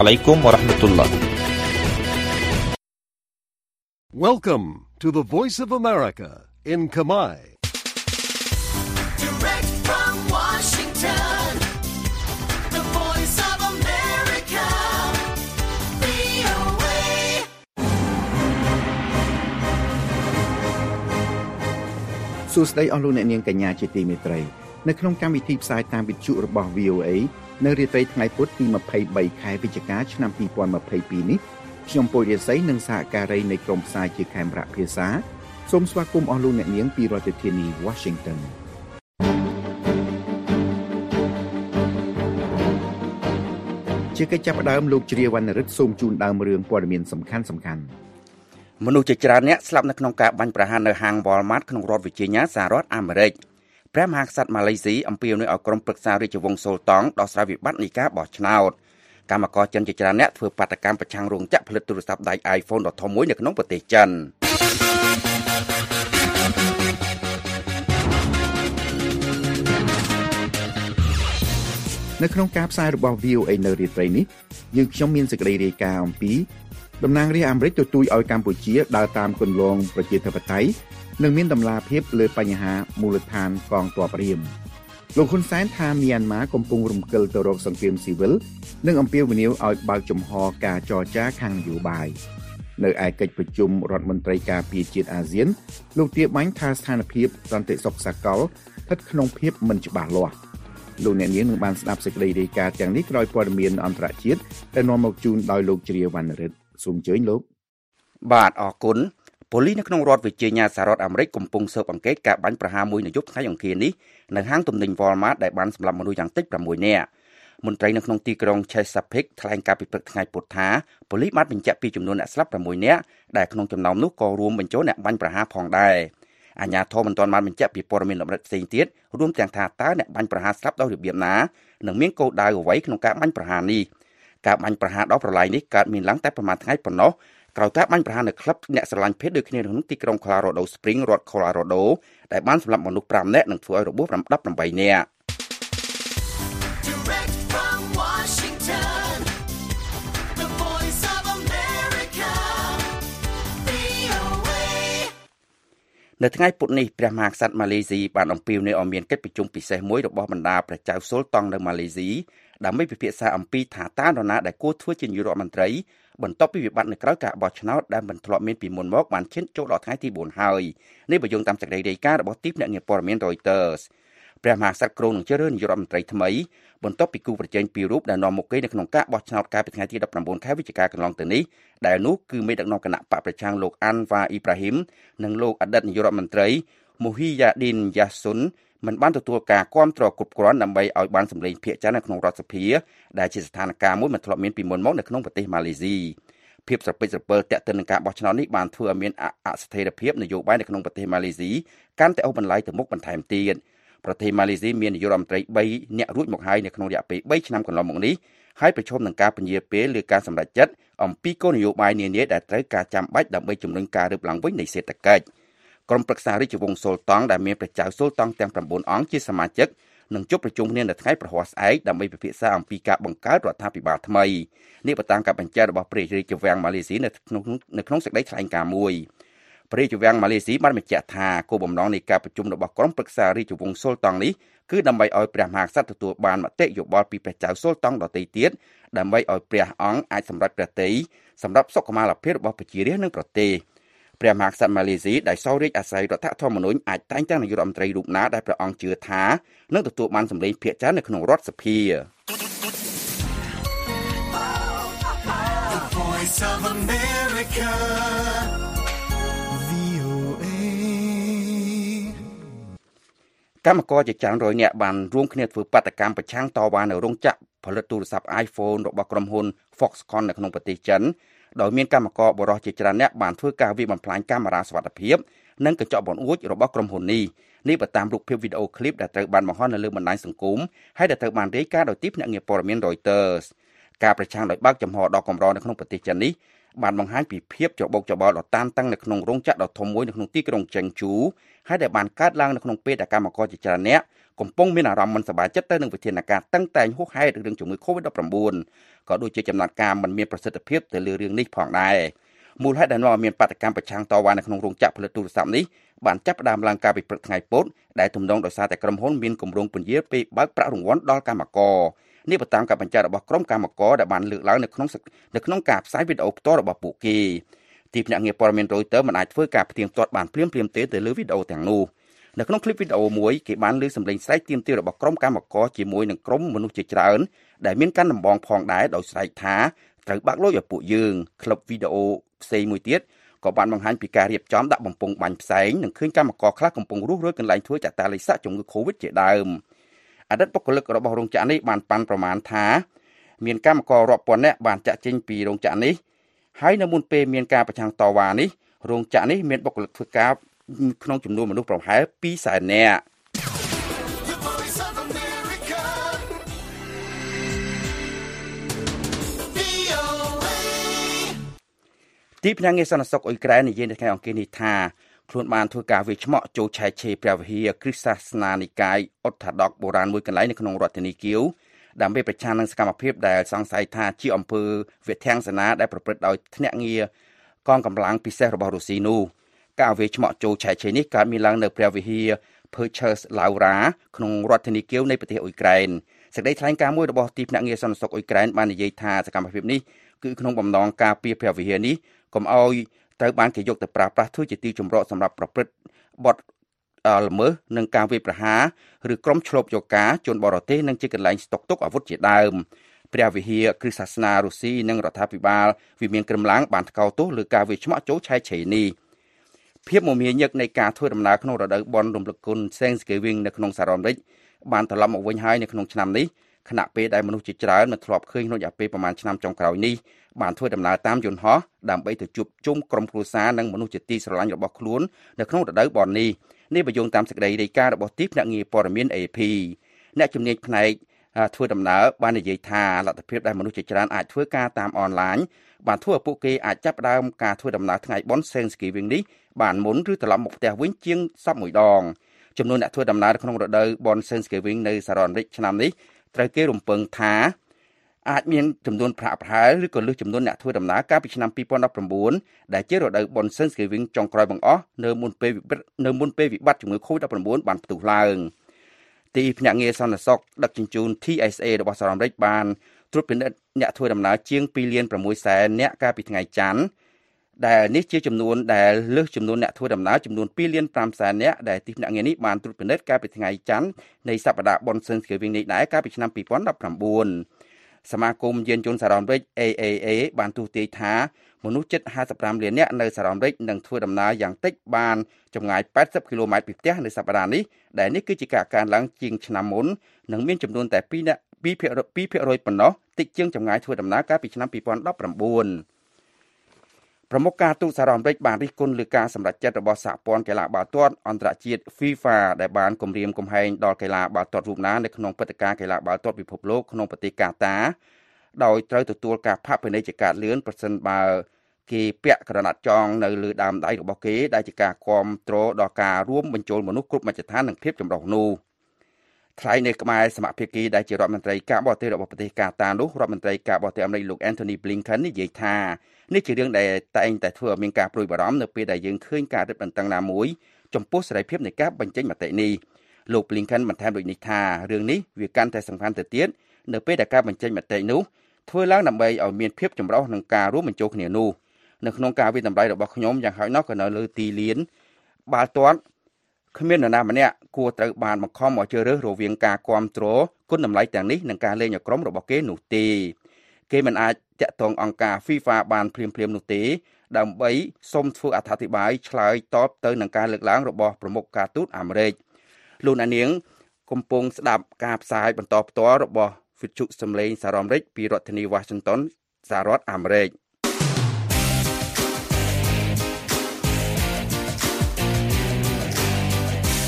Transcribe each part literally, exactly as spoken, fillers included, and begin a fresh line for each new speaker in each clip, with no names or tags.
Assalamualaikum warahmatullah.
Welcome to the Voice of America in Khmer.
Direct from Washington, the Voice of America, វី អូ เอ
សួស្តីអស់លោកអ្នកនាងកញ្ញាជាទីមេត្រីនៅក្នុងកម្មវិធីផ្សាយតាមវិទ្យុរបស់ វី អូ เอ នៅរាត្រីថ្ងៃពុធទីម្ភៃបីខែវិច្ឆិកាឆ្នាំពីរពាន់ម្ភៃពីរនេះខ្ញុំពុលរាសីនិងសហការីនៃក្រុមផ្សាយជាខេមរៈភាសាសូមស្វាគមន៍អស់លោកអ្នកនាងពីរដ្ឋធានី Washington ជាកិច្ចចាប់ផ្ដើមលោកជ្រាវណ្ណរិទ្ធសូមជូនដើមរឿងព័ត៌មានសំខាន់សំខាន់
មនុស្សជាច្រើនអ្នកស្លាប់នៅក្នុងការបាញ់ប្រហារនៅហាង Walmart ក្នុងរដ្ឋ Virginia សហរដ្ឋអាមេរិកព្រះមហាក្សត្រម៉ាឡេស៊ីអំពាវនាវឲ្យក្រុមប្រឹក្សារាជវង្សសូលតង់ដោះស្រាយវិបត្តិនៃការបោះឆ្នោតកម្មករចិនជាច្រើនអ្នកធ្វើបាតកម្មប្រឆាំងរោងចក្រផលិតទូរស័ព្ទដៃ iPhone ដ៏ធំមួយនៅក្នុងប្រទេសចិន
នៅក្នុងការផ្សាយរបស់ វី អូ เอ នៅរាត្រីនេះយើងខ្ញុំមានសេចក្តីរាយការណ៍អំពីតំណាងរាស្ត្រអាមេរិកទទូចឲ្យកម្ពុជាដើរតាមគន្លងប្រជាធិបតេយ្យនិងមានតម្លាភាពលើបញ្ហាមូលដ្ឋានកងទ័ពរៀមលោកហ៊ុនសែនថាមីយ៉ាន់ម៉ាកំពុងរំកិលទៅរកសង្គ្រាមស៊ីវិលនិងអំពាវនាវឲ្យបើកចំហការចរចាខាងនយោបាយនៅឯកិច្ចប្រជុំរដ្ឋមន្ត្រីការពារជាតិអាស៊ានលោកទាបាញ់ថាស្ថានភាពសន្តិសុខសកលស្ថិតក្នុងភាពមិនច្បាស់លាស់លោកអ្នកនាងនឹងបានស្ដាប់សេចក្តីរាយការណ៍ទាំងនេះក្រោយព័ត៌មានអន្តរជាតិដែលនាំមកជូនដោយលោកជ្រាវណ្ណរិទ្ធសូមអញ្ជើញលោក
បាទអរគុណប៉ូលីសនៅក្នុងរដ្ឋ Virginia សហរដ្ឋអាមេរិកកំពុងស៊ើបអង្កេតការបាញ់ប្រហារមួយនៅយប់ថ្ងៃអង្គារនេះនៅហាងទំនិញ Walmart ដែលបានសម្លាប់មនុស្សយ៉ាងតិចប្រាំមួយនាក់មន្ត្រីនៅក្នុងទីក្រុង Chesapeake ថ្លែងការពីព្រឹកថ្ងៃពុធថាប៉ូលីសបានបញ្ជាក់ពីចំនួនអ្នកស្លាប់ប្រាំមួយនាក់ដែលក្នុងចំណោមនោះក៏រួមបញ្ចូលអ្នកបាញ់ប្រហារផងដែរអាជ្ញាធរមិនទាន់បានបញ្ជាក់ពីព័ត៌មានលម្អិតផ្សេងទៀតរួមទាំងថាតើអ្នកបាញ់ប្រហារស្លាប់ដោយរបៀបណានិងមានគោលដៅអ្វីក្នុងការបាញ់ប្រហារនេះការបាញ់ប្រហារដល់ប្រឡាយនេះកើតមានឡើងតែប្រមាណថ្ងៃប៉ុណ្ណោះក្រោយការបាញ់ប្រហារនៅក្លឹបអ្នកស្រឡាញ់ភេទដូចគ្នាក្នុងទីក្រុង Colorado Springs រដ្ឋ Colorado ដែលបានសម្លាប់មនុស្សប្រាំនាក់និងធ្វើឲ្យរបួសដប់ប្រាំនាក់
Direct from Washington, the Voice of America, វី អូ เอ
នៅថ្ងៃពុធនេះព្រះមហាក្សត្រម៉ាឡេស៊ីបានអំពាវនាវឲ្យមានកិច្ចប្រជុំពិសេសមួយរបស់បណ្ដាព្រះចៅសូលតង់នៅម៉ាឡេស៊ីដើម្បីពិភាក្សាអំពីថាតើនរណាដែលគួរធ្វើជានាយករដ្ឋមន្ត្រីបន្ទាប់ពីវិបត្តិនៅក្រៅការបោះឆ្នោតដែលមិនធ្លាប់មានពីមុនមកបានឈានចូលដល់ថ្ងៃទីបួនហើយនេះបើយោងតាមសេចក្តីរាយការណ៍របស់ទីភ្នាក់ងារព័ត៌មាន Reuters ព្រះមហាក្សត្រគ្រងនឹងជ្រើសរើសនាយករដ្ឋមន្ត្រីថ្មីបន្ទាប់ពីគូប្រជែងពីររូបដែលនាំមុខគេនៅក្នុងការបោះឆ្នោតកាលពីថ្ងៃទីដប់ប្រាំបួនខែវិច្ឆិកាកន្លងទៅនេះដែលនោះគឺមេដឹកនាំគណៈបកប្រឆាំងលោកអាន់វ៉ាអ៊ីប្រាហ៊ីមនិងលោកអតីតនាយករដ្ឋមន្ត្រីមូហ៊ីយ៉ាឌីនយ៉ាស៊ុនមិនបានទទួលការគាំទ្រគ្រប់គ្រាន់ដើម្បីឲ្យបានសម្លេងភាគច្រើននៅក្នុងរដ្ឋសភាដែលជាស្ថានភាពមួយមិនធ្លាប់មានពីមុនមកនៅក្នុងប្រទេសម៉ាឡេស៊ីភាពស្រពេចស្រពិលទាក់ទិននឹងការបោះឆ្នោតនេះបានធ្វើឲ្យមានអស្ថិរភាពនយោបាយនៅក្នុងប្រទេសម៉ាឡេស៊ីកាន់តែអូសបន្លាយទៅមុខបន្ថែមទៀតប្រទេសម៉ាឡេស៊ីមាននាយករដ្ឋមន្ត្រីបីនាក់រួចមកហើយនៅក្នុងរយៈពេលបីឆ្នាំកន្លងមកនេះហើយប្រឈមនឹងការពន្យាពេលលើការសម្រេចចិត្តអំពីគោលនយោបាយនានាដែលត្រូវការចាំបាច់ដើម្បីជំរុញការរើបឡើងវិញនៃសេដ្ឋកិច្ចក្រុមប្រឹក្សារាជវង្សសូលតង់ដែលមានព្រះចៅសូលតង់ទាំងប្រាំបួនអង្គជាសមាជិកនឹងជួបប្រជុំគ្នានៅថ្ងៃប្រហ័សស្អែកដើម្បីពិភាក្សាអំពីការបង្កើតរដ្ឋាភិបាលថ្មីនេះបើតាមការបញ្ជាក់របស់ព្រះរាជវាំងម៉ាឡេស៊ីនៅក្នុងនៅក្នុងសេចក្តីថ្លែងការណ៍មួយព្រះរាជវាំងម៉ាឡេស៊ីបានបញ្ជាក់ថាគោលបំណងនៃការប្រជុំរបស់ក្រុមប្រឹក្សារាជវង្សសូលតង់នេះគឺដើម្បីឲ្យព្រះមហាក្សត្រទទួលបានមតិយោបល់ពីព្រះចៅសូលតង់ដទៃទៀតដើម្បីឲ្យព្រះអង្គអាចសម្រេចព្រះទ័យសម្រាប់សុខុមាលភាពរបស់ប្រជារាស្ត្រនិងប្រទេសព្រះមហាក្សត្រម៉ាឡេស៊ីដែលសោយរាជអាស្រ័យរដ្ឋធម្មនុញ្ញអាចតែងតាំងនាយករដ្ឋមន្ត្រីរូបណាដែលព្រះអង្គជឿថានឹងទទួលបានសម្លេងភាគច្រើននៅក្នុងរដ្ឋសភា
The Voice of America, វី អូ เอ
កម្មករជាច្រើនរយនាក់បានរួមគ្នាធ្វើបាតកម្មប្រឆាំងតវ៉ានៅរោងចក្រផលិតទូរស័ព្ទ iPhone របស់ក្រុមហ៊ុន Foxconn នៅក្នុងប្រទេសចិនដោយមានកម្មករបរិសុទ្ធជាច្រើនអ្នកបានធ្វើការវាយបំផ្លាញកាមេរ៉ាសុវត្ថិភាពនិងកញ្ចក់បង្អួចរបស់ក្រុមហ៊ុននេះនេះបើតាមរូបភាពវីដេអូឃ្លីបដែលត្រូវបានបង្ហោះនៅលើបណ្ដាញសង្គមហើយដែលត្រូវបានរាយការណ៍ដោយទីភ្នាក់ងារព័ត៌មាន Reuters ការប្រឆាំងដោយបើកចំហដ៏កម្រនៅក្នុងប្រទេសចិននេះបានបង្ហាញពីភាពច្របូកច្របល់ដ៏តានតឹងនៅក្នុងរោងចក្រដ៏ធំមួយនៅក្នុងទីក្រុងចេងជូហើយដែលបានកើតឡើងនៅក្នុងពេលដែលកម្មករជាច្រើនអ្នកកំពុងមានអារម្មណ៍មិនសប្បាយចិត្តទៅនឹងវិធានការតឹងតែងហួសហេតុរឿងជំងឺ COVID ដប់ប្រាំបួន ក៏ដូចជាចំណាត់ការមិនមានប្រសិទ្ធភាពទៅលើរឿងនេះផងដែរមូលហេតុដែលនាំឲ្យមានបាតកម្មប្រឆាំងតវ៉ានៅក្នុងរោងចក្រផលិតទូរស័ព្ទនេះបានចាប់ផ្ដើមឡើងកាលពីព្រឹកថ្ងៃពុធដែលទំនងដោយសារតែក្រុមហ៊ុនមានគម្រោងពន្យាពេលបើកប្រាក់រង្វាន់ដល់កម្មករនេះបើតាមការបញ្ជាក់របស់ក្រុមកម្មករដែលបានលើកឡើងនៅក្នុងនៅក្នុងការផ្សាយវីដេអូផ្ទាល់របស់ពួកគេទីភ្នាក់ងារព័ត៌មាន Reuters មិនអាចធ្វើការផ្ទៀងផ្ទាត់បានភ្លាមៗទេទៅលើវីដេអូទាំងនោះនៅក្នុងคลิปវីដេអូមួយគេបានលើសម្លេងស្រែកទាមទាររបស់ក្រុមកម្មករជាមួយនឹងក្រុមមនុស្សជាច្រើនដែលមានកាន់ដំបងផងដែរដោយស្រែកថាត្រូវបាក់លុយឲ្យពួកយើងคลิปវីដេអូផ្សេងមួយទៀតក៏បានបង្ហាញពីការរៀបចំដាក់បំពង់បាញ់ផ្សែងនិងឃើញកម្មករខ្លះកំពុងរស់រើកន្លែងធ្វើចាក់តាលិស័កជំងឺ COVID ជាដើមអតីតបុគ្គលិករបស់រោងចក្រនេះបានប៉ាន់ប្រមាណថាមានកម្មកររាប់ពាន់នាក់បានចាក់ចេញពីរោងចក្រនេះហើយនៅមុនពេលមានការប្រឆាំងតវ៉ានេះរោងចក្រនេះមានបុគ្គលិកធ្វើការក្នុងចំនួនមនុស្សប្រហែលពីរសែននាក់ទីភ្នាក់ងារសន្តិសុខអ៊ុយក្រែននិយាយនៅថ្ងៃអង្គារនេះថាខ្លួនបានធ្វើការវាយឆ្មក់ចូលឆែកឆេរព្រះវិហារគ្រិស្តសាសនានិកាយអ៊ុតថាដកបុរាណមួយកន្លែងនៅក្នុងរដ្ឋធានីគៀវដើម្បីប្រឆាំងនឹងសកម្មភាពដែលសង្ស័យថាជាអំពើវិធានសាសនាដែលប្រព្រឹត្តដោយភ្នាក់ងារកងកម្លាំងពិសេសរបស់រុស្ស៊ីនោះការវាយឆ្មក់ចូលឆែកឆេរនេះកើតមានឡើងនៅព្រះវិហារ Purchase Laura ក្នុងរដ្ឋធានីគៀវនៃប្រទេសអ៊ុយក្រែនសេចក្តីថ្លែងការណ៍មួយរបស់ទីភ្នាក់ងារសន្តិសុខអ៊ុយក្រែនបាននិយាយថាសកម្មភាពនេះគឺក្នុងបំណងការពារព្រះវិហារនេះកុំឲ្យត្រូវបានគេយកទៅប្រើប្រាស់ធ្វើជាទីជម្រកសម្រាប់ប្រព្រឹត្តបទល្មើសនិងការវាយប្រហារឬក្រុមឆ្លប់យកការជនបរទេសនិងជាកន្លែងស្តុកទុកអាវុធជាដើមព្រះវិហារគ្រិស្តសាសនារុស្ស៊ីនិងរដ្ឋាភិបាលវិមានក្រឹមឡាំងបានថ្កោលទោសលើការវាយឆ្មក់ចូលឆែកឆេរនេះភាពមមាញឹកនៃការធ្វើដំណើរក្នុងរដូវបុណ្យរំលឹកគុណ Thanksgiving នៅក្នុងសហរដ្ឋអាមេរិកបានត្រឡប់មកវិញហើយនៅក្នុងឆ្នាំនេះខណៈពេលដែលមនុស្សជាច្រើនមិនធ្លាប់ឃើញក្នុងរយៈពេលប្រមាណឆ្នាំចុងក្រោយនេះបានធ្វើដំណើរតាមយន្តហោះដើម្បីទៅជួបជុំក្រុមគ្រួសារនិងមនុស្សជាទីស្រឡាញ់របស់ខ្លួននៅក្នុងរដូវបុណ្យនេះនេះបញ្យងតាមសេចក្តីរាយការណ៍របស់ទីភ្នាក់ងារព័ត៌មាន เอ พี អ្នកជំនាញផ្នែកធ្វើដំណើរបាននិយាយថាលទ្ធភាពដែលមនុស្សជាច្រើនអាចធ្វើការតាមអនឡាញបានធ្វើឲ្យពួកគេអាចចាប់ផ្ដើមការធ្វើដំណើរថ្ងៃបុណ្យ Thanksgiving នេះបានមុនឬត្រឡប់មកផ្ទះវិញជាងសប្តាហ៍មួយដងចំនួនអ្នកធ្វើដំណើរក្នុងរដូវបុណ្យ Thanksgiving នៅសហរដ្ឋអាមេរិកឆ្នាំនេះត្រូវគេរំពឹងថាអាចមានចំនួនប្រាក់ប្រហែលឬក៏លើសចំនួនអ្នកធ្វើដំណើរកាលពីឆ្នាំពីរពាន់ដប់ប្រាំបួនដែលជារដូវបុណ្យ Thanksgiving ចុងក្រោយបង្អស់នៅមុនពេលនៅមុនពេលវិបត្តិជំងឺ COVID ដប់ប្រាំបួន បានផ្ទុះឡើងទីភ្នាក់ងារសន្តិសុខដឹកជញ្ជូន ที เอส เอ របស់សហរដ្ឋអាមេរិកបានត្រួតពិនិត្យអ្នកធ្វើដំណើរជាងពីរលានប្រាំមួយសែនអ្នកកាលពីថ្ងៃច័ន្ទដែលនេះជាចំនួនដែលលើសចំនួនអ្នកធ្វើដំណើរចំនួនពីរលានប្រាំសែនអ្នកដែលទីភ្នាក់ងារនេះបានត្រួតពិនិត្យកាលពីថ្ងៃច័ន្ទនៃសប្តាហ៍បុណ្យ Thanksgiving នេះដែរកាលពីឆ្នាំពីរពាន់ដប់ប្រាំបួនសមាគមយានយន្តសហរដ្ឋអាមេរិក เอ เอ เอ បានទស្សន៍ទាយថាមនុស្សជិតห้าสิบห้าលាននាក់នៅសហរដ្ឋអាមេរិកនឹងធ្វើដំណើរយ៉ាងតិចបានចម្ងាយแปดสิบគីឡូម៉ែត្រពីផ្ទះនៅសប្តាហ៍នេះដែលនេះគឺជាការកើនឡើងជាងឆ្នាំមុននិងមានចំនួនតែ2នាក់2ភាគរយប៉ុណ្ណោះតិចជាងចម្ងាយធ្វើដំណើរកាលពីឆ្នាំពីរពាន់ដប់ប្រាំបួនប្រមុខការទូតសហរដ្ឋអាមេរិកបានរិះគន់លើការសម្រេចចិត្តរបស់សហព័ន្ធកីឡាបាល់ទាត់អន្តរជាតិ FIFA ដែលបានគំរាមកំហែងដល់កីឡាបាល់ទាត់រូបណានៅក្នុងព្រឹត្តិការណ៍កីឡាបាល់ទាត់ពិភពលោកក្នុងប្រទេសកាតាដោយត្រូវទទួលការផាកពិន័យជាការលឿនប្រសិនបើគេពាក់ក្រណាត់ចងនៅលើដើមដៃរបស់គេដែលជាការគាំទ្រដល់ការរួមបញ្ចូលមនុស្សគ្រប់មជ្ឈដ្ឋាននិងភាពចម្រុះនោះថ្លែងនៅក្បែរសមាភិកីដែលជារដ្ឋមន្ត្រីការបរទេសរបស់ប្រទេសកាតានោះរដ្ឋមន្ត្រីការបរទេសអាមេរិកលោក Antony Blinken និយាយថានេះជារឿងដែលតែងតែធ្វើឲ្យមានការព្រួយបារម្ភនៅពេលដែលយើងឃើញការរឹតបន្តឹងណាមួយចំពោះសេរីភាពនៃការបញ្ចេញមតិនេះលោក Blinken បន្ថែមដូចនេះថារឿងនេះវាកាន់តែសំខាន់ទៅទៀតនៅពេលដែលការបញ្ចេញមតិនោះធ្វើឡើងដើម្បីឲ្យមានភាពចម្រុះនិងការរួមបញ្ចូលគ្នានោះនៅក្នុងការវិតម្លៃរបស់ខ្ញុំយ៉ាងហោចណាស់ក៏នៅលើទីលានបាល់ទាត់គ្មាននរណាម្នាក់គួរត្រូវបានបង្ខំឲ្យជ្រើសរើសរវាងការគ្រប់គ្រងគុណតម្លៃទាំងនេះនិងការលេងឲ្យក្រុមរបស់គេនោះទេគេមិនអាចតាក់ទងអង្គការ FIFA បានភ្លាមៗនោះទេដើម្បីសូមធ្វើអត្ថាធិប្បាយឆ្លើយតបទៅនឹងការលើកឡើងរបស់ប្រមុខការទូតអាមេរិកលោកអ្នកនាងកំពុងស្ដាប់ការផ្សាយបន្តផ្ទាល់របស់វិទ្យុសំឡេងសហរដ្ឋអាមេរិកពីរដ្ឋធានី Washington សហរដ្ឋអាមេរិក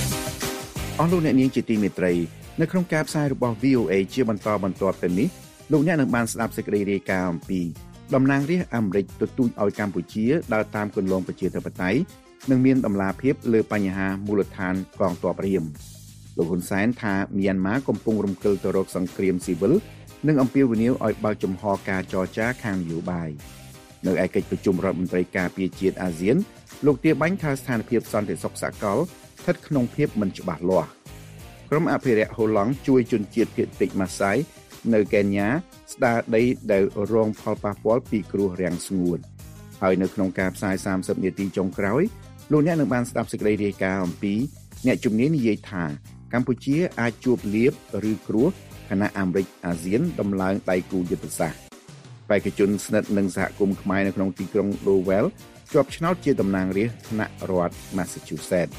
អស់លោកអ្នកនាងជាទីមេត្រីនៅក្នុងការផ្សាយរបស់ វី អូ เอ ជាបន្តបន្ទាប់ទៅនេះ
លោកអ្នកនឹងបានស្ដាប់សេចក្តីរាយការណ៍អំពីតំណាងរាស្ត្រអាមេរិកទទូចឲ្យកម្ពុជាដើរតាមគន្លងប្រជាធិបតេយ្យនិងមានដំណាភាពលើបញ្ហាមូលដ្ឋានកងទ័ពរៀមលោកហ៊ុនសែនថាមីយ៉ាន់ម៉ាកំពុងរំកិលទៅរកសង្គ្រាមស៊ីវិលនិងអំពាវនាវឲ្យបើកចំហការចរចាខាងនយោបាយនៅឯកិច្ចប្រជុំរដ្ឋមន្ត្រីការពារជាតិអាស៊ានលោកទាបាញ់ថាស្ថានភាពសន្តិសុខសកលស្ថិតក្នុងភាពមិនច្បាស់លាស់ក្រុមអភិរក្សហូឡង់ជួយជនជាតិភាគតិចម៉ាសាយនៅកេនយ៉ាស្ដារដីដែលរងផលប៉ះពាល់ពីគ្រោះរាំងស្ងួតហើយនៅក្នុងការផ្សាយសាមសិបនាទីចុងក្រោយលោកអ្នកនឹងបានស្ដាប់សេចក្តីរាយការណ៍អំពីអ្នកជំនាញនិយាយថាកម្ពុជាអាចជួបលៀបឬគ្រោះខណៈអាមេរិកអាស៊ានដំឡើងដៃគូយុទ្ធសាស្ត្របេក្ខជនស្និទ្ធនឹងសហគមន៍ខ្មែរនៅក្នុងទីក្រុង Lowell ជាប់ឆ្នោតជាតំណាងរាស្ត្រថ្នាក់រដ្ឋ Massachusetts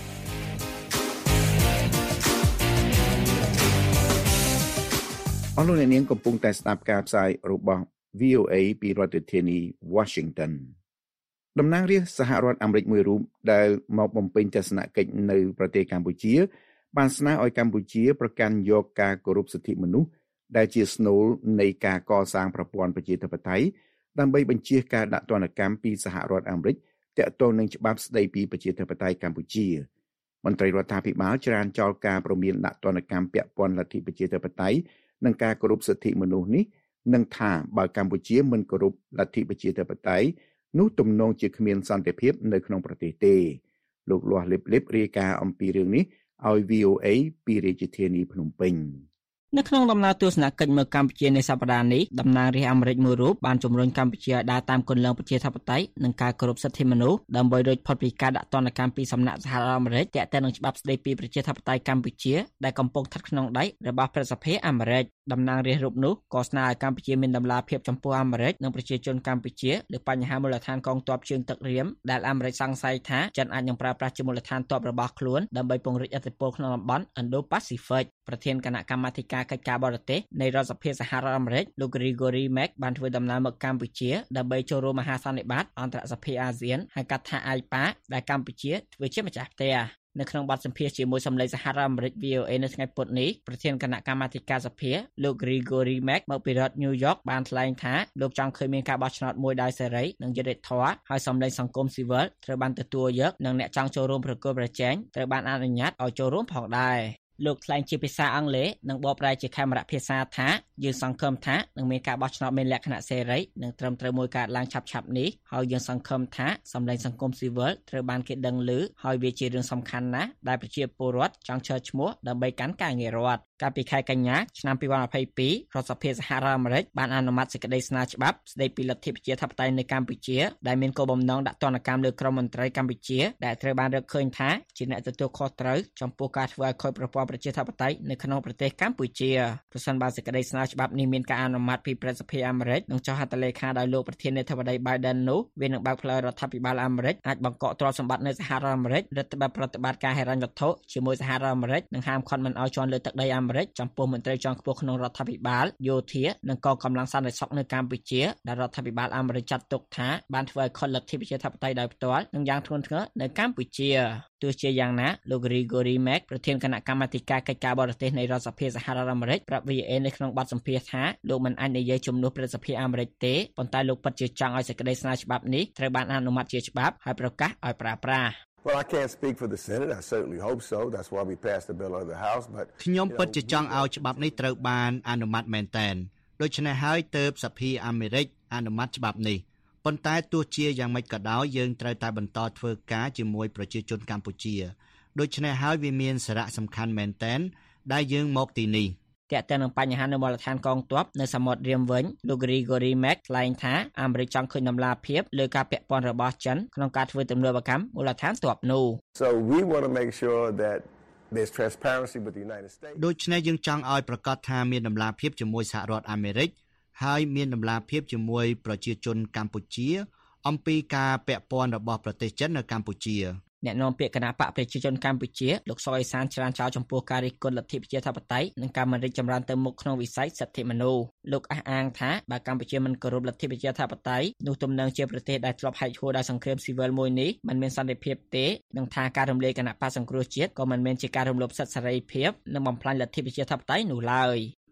អស់លោកអ្នកនាងកំពុងតែស្ដាប់ការផ្សាយរបស់ វី អូ អេ ពីរដ្ឋធានី Washington តំណាងរាស្ត្រសហរដ្ឋអាមេរិកមួយរូបដែលមកបំពេញទស្សនកិច្ចនៅប្រទេសកម្ពុជាបានស្នើឲ្យកម្ពុជាប្រកាន់យកការគោរពសិទ្ធិមនុស្សដែលជាស្នូលនៃការកសាងប្រព័ន្ធប្រជាធិបតេយ្យដើម្បីបញ្ជៀសការដាក់ទណ្ឌកម្មពីសហរដ្ឋអាមេរិកទាក់ទងនឹងច្បាប់ស្តីពីប្រជាធិបតេយ្យកម្ពុជាមន្ត្រីរដ្ឋាភិបាលច្រានចោលការព្រមានដាក់ទណ្ឌកម្មពាក់ព័ន្ធលទ្ធិប្រជាធិបតេយ្យនិងការគោរពសិទ្ធិមនុស្សនេះនឹងថាបើកម្ពុជាមិនគោរពលទ្ធិប្រជាធិបតេយ្យនោះទំនងជាគ្មានសន្តិភាពនៅក្នុងប្រទេសទេលោកលាស់លឹបលឹបរាយការណ៍អំពីរឿងនេះឲ្យ វី អូ អេ ពីរាជធានីភ្នំពេញ
នៅក្នុងដំណើរទស្សនកិច្ចមកកម្ពុជានៅសប្តាហ៍នេះតំណាងរាស្ត្រអាមេរិកមួយរូបបានជំរុញកម្ពុជាឲ្យដើរតាមគន្លងប្រជាធិបតេយ្យនិងការគោរពសិទ្ធិមនុស្សដើម្បីរួចផុតពីការដាក់ទណ្ឌកម្មពីសំណាក់សហរដ្ឋអាមេរិកទាក់ទងនឹងច្បាប់ស្តីពីប្រជាធិបតេយ្យកម្ពុជាដែលកំពុងស្ថិតក្នុងដៃរបស់ប្រសិទ្ធិអាមេរិកតំណាងរាស្ត្ររូបនោះក៏ស្នើឲ្យកម្ពុជាមានដំណាភាពចំពោះអាមេរិកនិងប្រជាជនកម្ពុជាលើបញ្ហាមូលដ្ឋានកងទ័ពជើងទឹករៀមដែលអាមេរិកសង្ស័យថាចិនអាចនឹងប្រើប្រាស់ជាមូលដ្ឋានទ័ពរបស់ខ្លួនដើម្បីពង្រីកឥទ្ធិពលក្នុងតំបន់ Indo-Pacific ប្រធានគណៈកម្មាធិការកិច្ចការបរទេសនៃរដ្ឋសភាសហរដ្ឋអាមេរិកលោក Gregory Meck បានធ្វើដំណើរមកកម្ពុជាដើម្បីចូលរួមមហាសន្និបាតអន្តរសភាអាស៊ានហៅកាត់ថា អាយប៉ា ដែលកម្ពុជាធ្វើជាម្ចាស់ផ្ទះនៅក្នុងបទសម្ភាសន៍ជាមួយសម្លេងសហរដ្ឋអាមេរិក វី អូ អេ នៅថ្ងៃពុធនេះប្រធានគណៈកម្មាធិការសភាលោក Gregory Meck មកពីរដ្ឋ New York បានថ្លែងថាលោកចង់ឃើញមានការបោះឆ្នោតមួយដោយសេរីនិងយុត្តិធម៌ហើយសម្លេងសង្គមស៊ីវិលត្រូវបានទទួលយកនិងអ្នកចង់ចូលរួមប្រគល់ប្រជែងត្រូវបានអនុញ្ញាតឲ្យចូលរួមផងដែរលោកថ្លែងជាភាសាអង់គ្លេសនិងបកប្រែជាខេមរៈភាសាថាយើងសង្ឃឹមថានឹងមានការបោះឆ្នោតមានលក្ខណៈសេរីនិងត្រឹមត្រូវមួយកើតឡើងឆាប់ៗនេះហើយយើងសង្ឃឹមថាសម្លេងសង្គមស៊ីវិលត្រូវបានគេដឹងឮហើយវាជារឿងសំខាន់ណាស់ដែលប្រជាពលរដ្ឋចង់ឈរឈ្មោះដើម្បីកាន់ការងាររដ្ឋកាលពីខែកញ្ញាឆ្នាំពីរពាន់ยี่สิบสองរដ្ឋសភាសហរដ្ឋអាមេរិកបានអនុម័តសេចក្តីស្នើច្បាប់ស្តីពីលទ្ធិប្រជាធិបតេយ្យនៅកម្ពុជាដែលមានគោលបំណងដាក់ទណ្ឌកម្មលើក្រុមមន្ត្រីកម្ពុជាដែលត្រូវបានរកឃើញថាជាអ្នកទទួលខុសត្រូវចំពោះការធ្វើឲ្យខូចប្រព័ន្ធប្រជាធិបតេយ្យនៅក្នុងប្រទេសកម្ពុជាប្រសិនបើសេចក្តីស្នើច្បាប់នេះមានការអនុម័តពីព្រឹទ្ធសភាអាមេរិកនិងចុះហត្ថលេខាដោយលោកប្រធានាធិបតី Biden នោះវានឹងបើកផ្លូវរដ្ឋាភិបាលអាមេរិកអាចបង្កកទ្រព្យសម្បត្តិនៅសហរដ្ឋអាមេរិករដ្ឋបាលប្រតិបត្តិការហិរញ្ញវត្ថុជាមួយសហរដ្ឋអាមេរិកនិងហាមឃាត់មិនឲ្យជន់លើទឹកដីអាមេរិកចំពោះមន្ត្រីជាន់ខ្ពស់ក្នុងរដ្ឋាភិបាលយោធានិងកងកម្លាំងសន្តិសុខនៅកម្ពុជាដែលរដ្ឋាភិបាលអាមេរិកចាត់ទុកថាបានធ្វើឲ្យខុសលទ្ធិប្រជាធិបតេយ្យដោយផ្ទាល់និងយ៉ាងធ្ងន់ធ្ងរនៅកម្ពុជាទោះជាយ៉ាងណាលោក Gregory Meck ប្រធានគណៈកម្មាធិការកិច្ចការបរទេសនៃរដ្ឋសភាសហរដ្ឋអាមេរិកប្រាប់ វី អូ អេ នៅក្នុងបទសម្ភាសន៍ថាលោកមិនអាចនិយាយជំនួសព្រឹទ្ធសភាអាមេរិកទេប៉ុន្តែលោកពិតជាចង់ឲ្យសេចក្តីស្នើច្បាប់នេះត្រូវបានអនុម័តជាច្បាប់ហើយប្រកាសឲ្យប្រើប្រាស់
Well, I can't speak for the Senate. I certainly hope so. That's why we passed the bill out of the House. But
ខ្ញុំពិតជាចង់ឲ្យច្បាប់នេះត្រូវបានអនុម័តមែនទែនដូច្នេះហើយទើបសភាអាមេរិកអនុម័តច្បាប់នេះប៉ុន្តែទោះជាយ៉ាងម៉េចក៏ដោយយើងត្រូវតែបន្តធ្វើការជាមួយប្រជាជនកម្ពុជាដូច្នេះហើយវាមានសារៈសំខាន់មែនទែនដែលយើងមកទីនេះទាក់ទងនឹងបញ្ហានៅមូលដ្ឋានកងទ័ពនៅសមុទ្ររៀមវិញលោក Gregory Meck ថ្លែងថាអាមេរិកចង់ឃើញដំណាភាពលើការពាក់ព័ន្ធរបស់ចិនក្នុងការធ្វើទំនើបកម្មមូលដ្ឋានទ័ពនោះ
So we want to make sure that there's transparency with the United States
ដូច្នេះយើងចង់ឲ្យប្រកាសថាមានដំណាភាពជាមួយសហរដ្ឋអាមេរិកហើយមានដំណាភាពជាមួយប្រជាជនកម្ពុជាអំពីការពាក់ព័ន្ធរបស់ប្រទេសចិននៅកម្ពុជាអ្នកនាំពាក្យគណៈបកប្រជាជនកម្ពុជាលោកសុកអេសានច្រានចោលចំពោះការរិះគន់លទ្ធិប្រជាធិបតេយ្យនិងការមិនរីកចម្រើនទៅមុខក្នុងវិស័យសិទ្ធិមនុស្សលោកអះអាងថាបើកម្ពុជាមិនគោរពលទ្ធិប្រជាធិបតេយ្យនោះទំនងជាប្រទេសដែលធ្លាប់ហែកហួរដោយសង្គ្រាមស៊ីវិលមួយនេះមិនមានសន្តិភាពទេនិងថាការរំលាយគណៈបកសង្គ្រោះជាតិក៏មិនមែនជាការរំលោភសិទ្ធិសេរីភាពនិងបំផ្លាញលទ្ធិប្រជាធិបតេយ្យនោះឡើយ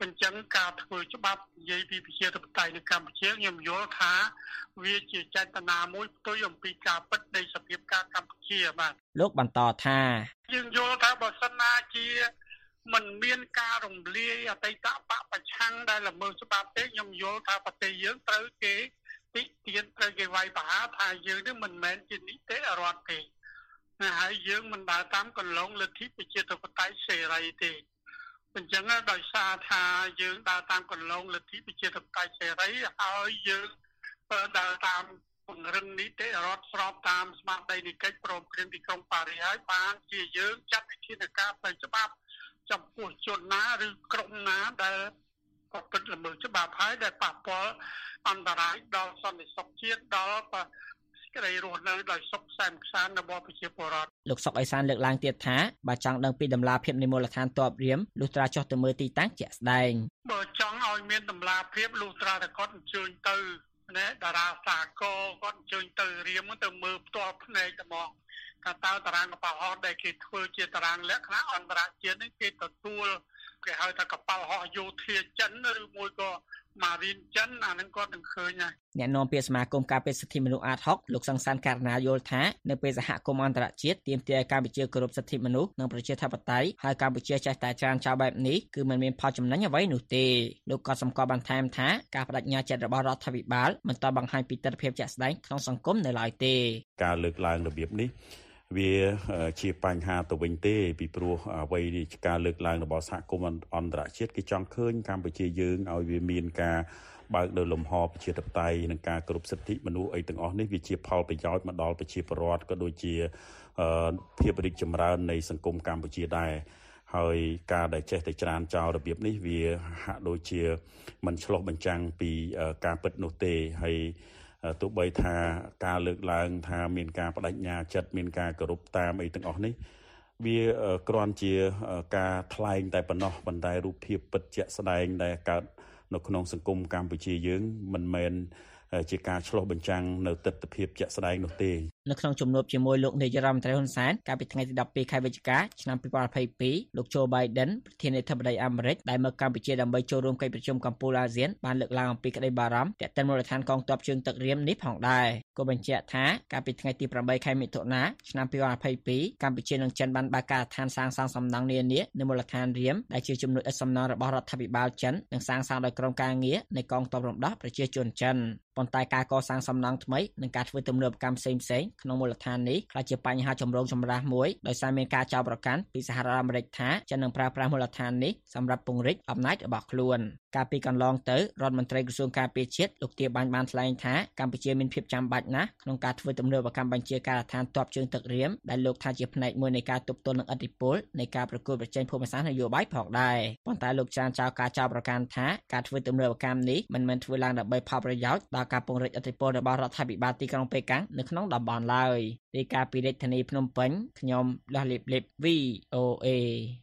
បញ្ចឹងការធ្វើច្បាប់និយាយពីប្រជាធិបតេយ្យនៅកម្ពុជាខ្ញុំយល់ថាវាជាចេតនាមួយផ្ទុយអំពីការពិតនៃសភាពការកម្ពុជាបាទ
លោកបន្តថា
យើងយល់ថាបើសិនណាជាมันមានការរំលាយអតីតបកប្រឆាំងដែលល្មើសច្បាប់ទេខ្ញុំយល់ថាប្រទេសយើងត្រូវគេតិទៀនត្រូវគេវាយប្រហារថាយើងនេះមិនមែនជានីតិរដ្ឋទេហើយយើងមិនដើរតាមគន្លងលទ្ធិប្រជាធិបតេយ្យសេរីទេអញ្ចឹងដោយសារថាយើងដើរតាមគន្លងលទ្ធិប្រជាធិបតេយ្យសេរីហើយយើងដើរតាមពង្រឹងនីតិរដ្ឋស្របតាមស្មារតីនៃកិច្ចព្រមព្រៀងទីក្រុងប៉ារីសហើយបានជាយើងចាត់វិធានការផ្លូវច្បាប់ចំពោះជនណាឬក្រុមណាដែលប្រព្រឹត្តល្មើសច្បាប់ហើយដែលប៉ះពាល់អន្តរាយដល់សន្តិសុខជាតិដល់ក្តីរស់នៅដោយសុខសាន្តខ្សាន្តរបស់ប្រជាពលរដ្ឋ
លោកសុកអេសានលើកឡើងទៀតថាបើចង់ដឹងពីដំណាភាពនៃមូលដ្ឋានទ័ពរៀមលុះត្រាចុះទៅមើលទីតាំងជាក់ស្ដែង
បើចង់ឲ្យមានដំណាភាពលុះត្រាតែគាត់អញ្ជើញទៅណែតារាសាគរគាត់អញ្ជើញទៅរៀមទៅមើលផ្ទាល់ភ្នែកតែមកថាតើតារាងកប៉ាល់ហោះដែលគេធ្វើជាតារាងលក្ខណៈអន្តរជាតិនេះគេទទួលគេហៅថាកប៉ាល់ហោះយោធាចិនឬមួយក៏ម៉ារីនចិនអានឹងគាត់នឹងឃើញហើយ
អ្នកនាំពាក្យសមាគមការពារសិទ្ធិមនុស្សអាតហុកលោកសង្សានករណាយល់ថានៅពេលសហគមន៍អន្តរជាតិទាមទារឲ្យកម្ពុជាគោរពសិទ្ធិមនុស្សនិងប្រជាធិបតេយ្យហើយកម្ពុជាចេះតែច្រានចោលបែបនេះគឺមិនមានផលចំណេញអ្វីនោះទេលោកក៏សម្គាល់បន្ថែមថាការបដិញ្ញាចិត្តរបស់រដ្ឋាភិបាលមិនទាន់បង្ហាញពីទស្សនវិជ្ជាជាក់ស្ដែងក្នុងសង្គមនៅឡើយទេ
ការលើកឡើងរបៀបនេះវាជាបញ្ហាទៅវិញទេពីព្រោះអ្វីនេះការលើកឡើងរបស់សហគមន៍អន្តរជាតិគេចង់ឃើញកម្ពុជាយើងឲ្យវាមានការបើកនៅលំហប្រជាធិបតេយ្យនិងការគោរពសិទ្ធិមនុស្សអីទាំងអស់នេះវាជាផលប្រយោជន៍មកដល់ប្រជាពលរដ្ឋក៏ដូចជាភាពរីកចម្រើននៃសង្គមកម្ពុជាដែរហើយការដែលចេះតែច្រានចោលរបៀបនេះវាហាក់ដូចជាមិនឆ្លុះបញ្ចាំងពីការពិតនោះទេហើយទោះបីថាការលើកឡើងថាមានការបដិញ្ញាចិត្តមានការគោរពតាមអីទាំងអស់នេះវាគ្រាន់ជាការថ្លែងតែប៉ុណ្ណោះប៉ុន្តែរូបភាពពិតជាក់ស្ដែងដែលកើតនៅក្នុងសង្គមកម្ពុជាយើងមិនមែនជាការឆ្លុះបញ្ចាំងនៅទស្សនវិជ្ជាជាក់ស្ដែងនោះទេ
នៅក្នុងជំនួបជាមួយលោកនាយរដ្ឋមន្ត្រីហ៊ុនសែនកាលពីថ្ងៃទីដប់ពីរខែវិច្ឆិកាឆ្នាំពីរពាន់ยี่สิบเอ็ดលោក Joe Biden ប្រធានាធិបតីអាមេរិកដែលមកកម្ពុជាដើម្បីចូលរួមកិច្ចប្រជុំកំពូលអាស៊ានបានលើកឡើងអំពីក្តីបារម្ភទាក់ទងមូលដ្ឋានកងទ័ពជើងទឹករៀមនេះផងដែរក៏បញ្ជាក់ថាកាលពីថ្ងៃទីប្រាំបីខែមិថុនាឆ្នាំពីរពាន់ยี่สิบเอ็ดកម្ពុជានិងចិនបានបើកការដ្ឋានសាងសង់សំណង់នានានៅមូលដ្ឋានរៀមដែលជាចំណុចឥតសំណល់របស់រដ្ឋាភិបាលចិននិងសាងសង់ដោយក្រុមការងារនៃកងទ័ពរំដោះប្រជាជនចិនប៉ុន្តែការកសាងសំណង់ថ្មីនិងការធ្វើទំនើបកម្មផ្សេងៗក្នុងមូលដ្ឋាននេះក្លាយជាបញ្ហាចម្រូងចម្រាសមួយដោយសារមានការចោទប្រកាន់ពីសហរដ្ឋអាមេរិកថាចិននឹងប្រើប្រាស់មូលដ្ឋាននេះសម្រាប់ពង្រីកអំណាចរបស់ខ្លួនកាលពីកន្លងទៅរដ្ឋមន្ត្រីក្រសួងការពារជាតិលោកទាបាញ់បានថ្លែងថាកម្ពុជាមានភាពចាំបាច់ណាស់ក្នុងការធ្វើទំនើបកម្មបញ្ជាការដ្ឋានទ័ពជើងទឹករៀមដែលលោកថាជាផ្នែកមួយនៃការទប់ទល់នឹងឥទ្ធិពលនៃការប្រកួតប្រជែងភូមិសាស្ត្រនយោបាយផងដែរប៉ុន្តែលោកចានចោលការចោទប្រកាន់ថាការធ្វើទំនើបកម្មនេះមិនមែនធ្វើឡើងដើម្បីផលប្រយោជន៍ដល់ការពង្រីកឥទ្ធិពលរបស់រដ្ឋាភិបាលទីក្រុងប៉េកាំងនៅក្នុងតំបន់ឡើយរាយការណ៍ពីរាជធានីភ្នំពេញខ្ញុំលាស់លីបលីប វី អូ เอ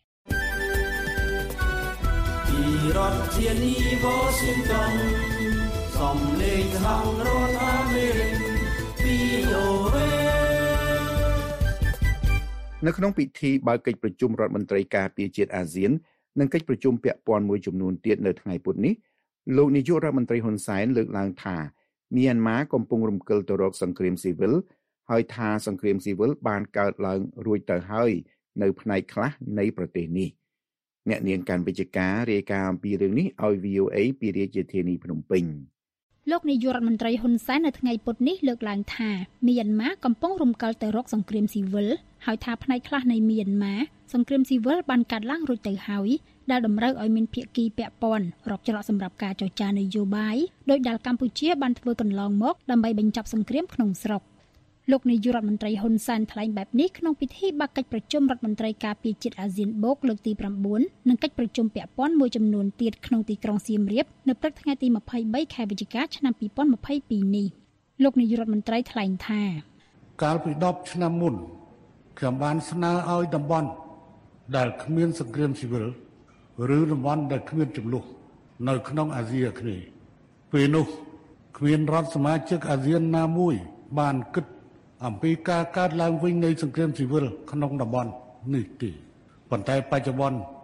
ពីរដ្ឋធានី Washington សំឡេងខាងរដ្ឋអាមេរិក វី អូ เอ
នៅក្នុងពិធីបើកកិច្ចប្រជុំរដ្ឋមន្ត្រីការពារជាតិអាស៊ាននិងកិច្ចប្រជុំពាក់ព័ន្ធមួយចំនួនទៀតនៅថ្ងៃពុធនេះលោកនាយករដ្ឋមន្ត្រីហ៊ុនសែនលើកឡើងថាមីយ៉ាន់ម៉ាកំពុងរំកិលទៅរកសង្គ្រាមស៊ីវិលហើយថាសង្គ្រាមស៊ីវិលបានកើតឡើងរួចទៅហើយនៅផ្នែកខ្លះនៃប្រទេសនេះអ្នកនាងកាន់វិជ្ជការរាយការណ៍អំពីរឿងនេះឲ្យ វី អូ เอ ពីរាជធានីភ្នំពេញ
លោកនាយករដ្ឋមន្ត្រីហ៊ុនសែននៅថ្ងៃពុធនេះលើកឡើងថាមីយ៉ាន់ម៉ាកំពុងរំកិលទៅរកសង្គ្រាមស៊ីវិលហើយថាផ្នែកខ្លះនៃមីយ៉ាន់ម៉ាសង្គ្រាមស៊ីវិលបានកាត់ឡើងរួចទៅហើយដែលតម្រូវឲ្យមានភាគីពាក់ព័ន្ធរកច្រកសម្រាប់ការចរចានយោបាយដោយដែលកម្ពុជាបានធ្វើកន្លងមកដើម្បីបញ្ចប់សង្គ្រាមក្នុងស្រុកលោកនាយករដ្ឋមន្ត្រីហ៊ុនសែនថ្លែងបែបនេះក្នុងពិធីបើកកិច្ចប្រជុំរដ្ឋមន្ត្រីការពារជាតិអាស៊ានបូកលើកទីប្រាំបួននិងកិច្ចប្រជុំពាក់ព័ន្ធមួយចំនួនទៀតក្នុងទីក្រុងសៀមរាបនៅព្រឹកថ្ងៃទីម្ភៃបីខែវិច្ឆិកាឆ្នាំពីរពាន់ยี่สิบเอ็ดនេះលោកនាយករដ្ឋមន្ត្រីថ្លែងថា
កាលពីដប់ឆ្នាំមុនខ្ញុំបានស្នើឲ្យតំបន់ដែលគ្មានសង្គ្រាមស៊ីវិលឬតំបន់ដែលគ្មានជម្លោះនៅក្នុងអាស៊ីអាគ្នេយ៍ពេលនោះគ្មានរដ្ឋសមាជិកអាស៊ានណាមួយបានគិតអំពីការកើតឡើងវិញនៃសង្គ្រាមស៊ីវិលក្នុងតំបន់នេះទេប៉ុន្តែបច្ចុប្បន្ន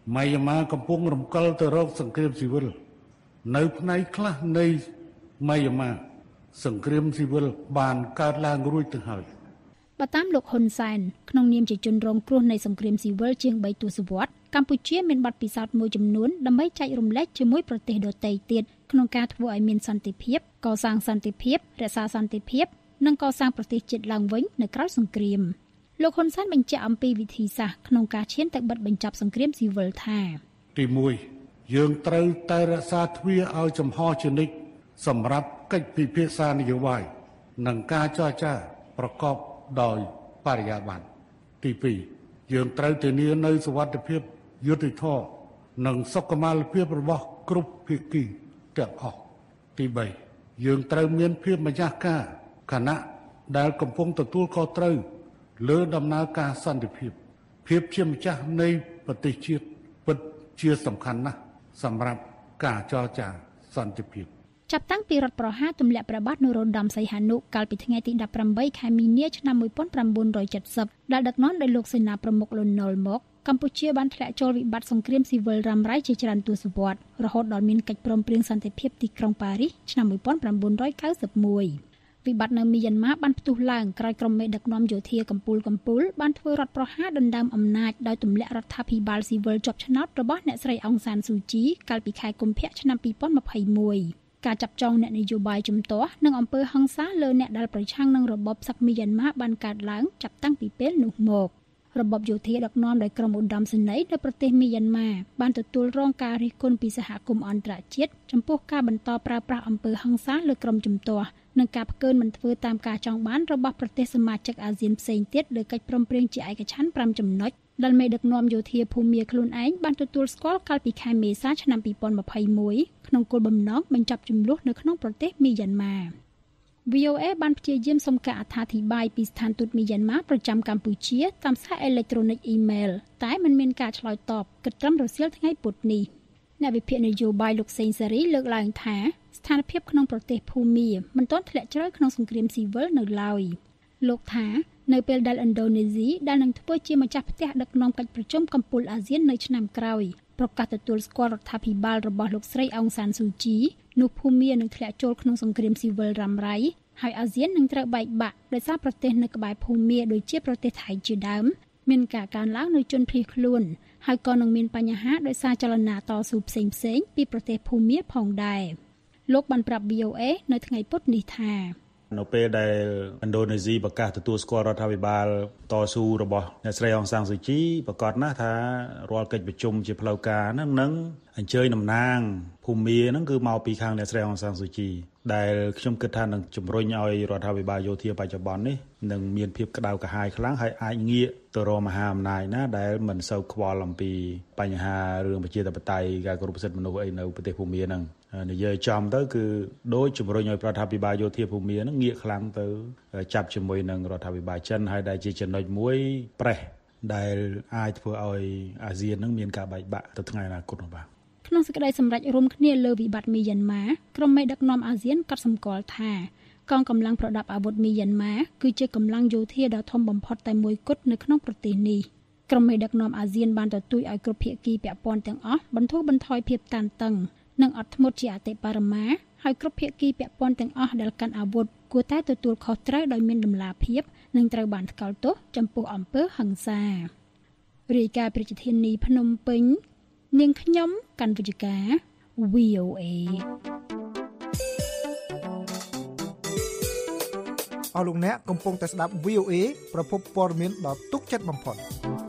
ម៉ាយ៉ាម៉ាកំពុងរំកិលទៅរកសង្គ្រាមស៊ីវិលនៅផ្នែកខ្លះនៃម៉ាយ៉ាម៉ាសង្គ្រាមស៊ីវិលបានកើតឡើងរួចទៅហើយ
បើតាមលោកហ៊ុនសែនក្នុងនាមជាជនរងគ្រោះនៃសង្គ្រាមស៊ីវិលជាងបីទសវត្សរ៍កម្ពុជាមានបទពិសោធន៍មួយចំនួនដើម្បីចែករំលែកជាមួយប្រទេសដទៃទៀតក្នុងការធ្វើឲ្យមានសន្តិភាពកសាងសន្តិភាពរក្សាសន្តិភាពនិងកសាងប្រទេសជាតិឡើងវិញនៅក្រៅសង្គ្រាមលោកហ៊ុនសែនបញ្ជាក់អំពីវិធីសាស្ត្រក្នុងការឈានទៅបិទបញ្ចប់សង្គ្រាមស៊ីវិលថា
ទីមួយយើងត្រូវតែរក្សាទ្វារឲ្យចំហជានិច្ចសម្រាប់កិច្ចពិភាក្សានយោបាយនិងការចរចាប្រកបដោយបរិយាបន្នទីពីរយើងត្រូវធានានូវសុវត្ថិភាពយុត្តិធម៌និងសុខុមាលភាពរបស់គ្រប់ភាគីទាំងអស់ទីបីយើងត្រូវមានភាពម្ចាស់ការគណៈដែលកំពុងទទួលខុសត្រូវលើដំណើរការសន្តិភាពភាពជាម្ចាស់នៃប្រទេសជាតិពិតជាសំខាន់ណាស់សម្រាប់ការចរចាសន្តិភាព
ចាប់តាំងពីរដ្ឋប្រហារទម្លាក់ព្រះបាទនរោត្តមសីហនុកាលពីថ្ងៃទីដប់ប្រាំបីខែមីនាឆ្នាំmột nghìn chín trăm七mươiដែលដឹកនាំដោយលោកសេនាប្រមុខលន់ នល់ មកកម្ពុជាបានធ្លាក់ចូលវិបត្តិសង្គ្រាមស៊ីវិលរ៉ាំរ៉ៃជាច្រើនទសវត្សរ៍រហូតដល់មានកិច្ចព្រមព្រៀងសន្តិភាពទីក្រុងប៉ារីសឆ្នាំmột nghìn chín trăm chín mươi mốtវិបត្តិនៅមីយ៉ាន់ម៉ាបានផ្ទុះឡើងក្រោយក្រុមមេដឹកនាំយោធាកម្ពុជាកម្ពុជាបានធ្វើរដ្ឋប្រហារដណ្ដើមអំណាចដោយទម្លាក់រដ្ឋាភិបាលស៊ីវិលជាប់ឆ្នោតរបស់អ្នកស្រីអង្សានស៊ូជីកាលពីខែកុម្ភៈឆ្នាំtwo thousand twenty-oneការចាប់ចងអ្នកនយោបាយជំទាស់និងអំពើហិង្សាលើអ្នកដែលប្រឆាំងនឹងរបបសឹកមីយ៉ាន់ម៉ាបានកើតឡើងចាប់តាំងពីពេលនោះមករបបយោធាដឹកនាំដោយក្រុមឧត្តមសេនីយ៍នៅប្រទេសមីយ៉ាន់ម៉ាបានទទួលរងការរិះគន់ពីសហគមន៍អន្តរជាតិចំពោះការបន្តប្រើប្រាស់អំពើហិង្សាលើក្រុមជំទាស់និងការផ្កើនមិនធ្វើតាមការចង់បានរបស់ប្រទេសសមាជិកអាស៊ានផ្សេងទៀតលើកិច្ចព្រមព្រៀងជាឯកច្ឆន្ទfiveចំណុចដែលមេដឹកនាំយោធាភូមាខ្លួនឯងបានទទួលស្គាល់កាលពីខែមេសាឆ្នាំtwo thousand twenty-oneក្នុងគោលបំណងបញ្ចប់ជម្លោះនៅក្នុងប្រទេសមីយ៉ាន់ម៉ា V O A បានព្យាយាមសុំការអត្ថាធិប្បាយពីស្ថានទូតមីយ៉ាន់ម៉ាប្រចាំកម្ពុជាតាមសារអេឡិចត្រូនិកអ៊ីមែលតែមិនមានការឆ្លើយតបគិតត្រឹមរសៀលថ្ងៃពុធនេះអ្នកវិភាគនយោបាយលោកសេងសេរីលើកឡើងថាស្ថានភាពក្នុងប្រទេសភូមាមិនទាន់ធ្លាក់ជ្រៅក្នុងសង្គ្រាមស៊ីវិលនៅឡើយលោកថានៅពេលដែលឥណ្ឌូនេស៊ីដែលនឹងធ្វើជាម្ចាស់ផ្ទះដឹកនាំកិច្ចប្រជុំកម្ពុជាអាស៊ាននៅឆ្នាំក្រោយប្រកាសទទួលស្គាល់រដ្ឋាភិបាលរបស់លោកស្រីអង្សានស៊ូជីនោះភូមានឹងធ្លាក់ចូលក្នុងសង្គ្រាមស៊ីវិលរ៉ាំរ៉ៃហើយអាស៊ាននឹងត្រូវបែកបាក់ដោយសារប្រទេសនៅក្បែរភូមាដូចជាប្រទេសថៃជាដើមមានការកើនឡើងនៃជនភៀសខ្លួនហើយក៏នឹងមានបញ្ហាដោយសារចលនាតស៊ូផ្សេងៗពីប្រទេសភូមាផងដែរលោកបានប្រាប់ V O A នៅថ្ងៃពុធនេះថា
នៅពេលដែលឥណ្ឌូនេស៊ីប្រកាសទទួលស្គាល់រដ្ឋាភិបាលតស៊ូរបស់អ្នកស្រីអង្សានស៊ូជីប្រកាសណាស់ថារាល់កិច្ចប្រជុំជាផ្លូវការហ្នឹងនឹងអញ្ជើញតំណាងភូមាហ្នឹងគឺមកពីខាងអ្នកស្រីអង្សានស៊ូជីដែលខ្ញុំគិតថានឹងជំរុញឲ្យរដ្ឋាភិបាលយោធាបច្ចុប្បន្ននេះនឹងមានភាពក្តៅក្រហាយខ្លាំងហើយអាចងាកទៅរកមហាអំណាចណាដែលមិនសូវខ្វល់អំពីបញ្ហារឿងប្រជាធិបតេយ្យការគោរពសិទ្ធិមនុស្សអីនៅប្រទេសភូមាហ្នឹងនិយាយចំទៅគឺដូចជំរុញឲ្យរដ្ឋាភិបាលយោធាភូមាហ្នឹងងាកខ្លាំងទៅចាប់ជាមួយនឹងរដ្ឋាភិបាលចិនហើយដែលជាចំណុចមួយប្រេះដែលអាចធ្វើឲ្យអាស៊ានហ្នឹងមានការបែកបាក់ទៅថ្ងៃអនាគតនោះបាទ
ក្នុងសេចក្តីសម្រេចរួមគ្នាលើវិបត្តិមីយ៉ាន់ម៉ាក្រុមមេដឹកនាំអាស៊ានកត់សម្គាល់ថាកងកម្លាំងប្រដាប់អាវុធមីយ៉ាន់ម៉ាគឺជាកម្លាំងយោធាដ៏ធំបំផុតតែមួយគត់នៅក្នុងប្រទេសនេះក្រុមមេដឹកនាំអាស៊ានបានទទូចឲ្យគ្រប់ភាគីពាក់ព័ន្ធទាំងអស់បន្ធូរបន្ថយភាពតានតឹងនិងអត់ធ្មត់ជាអតិបរមាហើយគ្រប់ភាគីពាក់ព័ន្ធទាំងអស់ដែលកាន់អាវុធគួរតែទទួលខុសត្រូវដោយមានតម្លាភាពនិងត្រូវបានថ្កោលទោសចំពោះអំពើហិង្សារាយការណ៍ប្រជាធានីភ្នំពេញនាងខ្ញុំកណ្ឌវិជ្ជការ V O A
អស់លោកអ្នកកំពុងតែស្ដាប់ V O A ប្រភពព័ត៌មានដ៏ទុកចិត្តបំផុត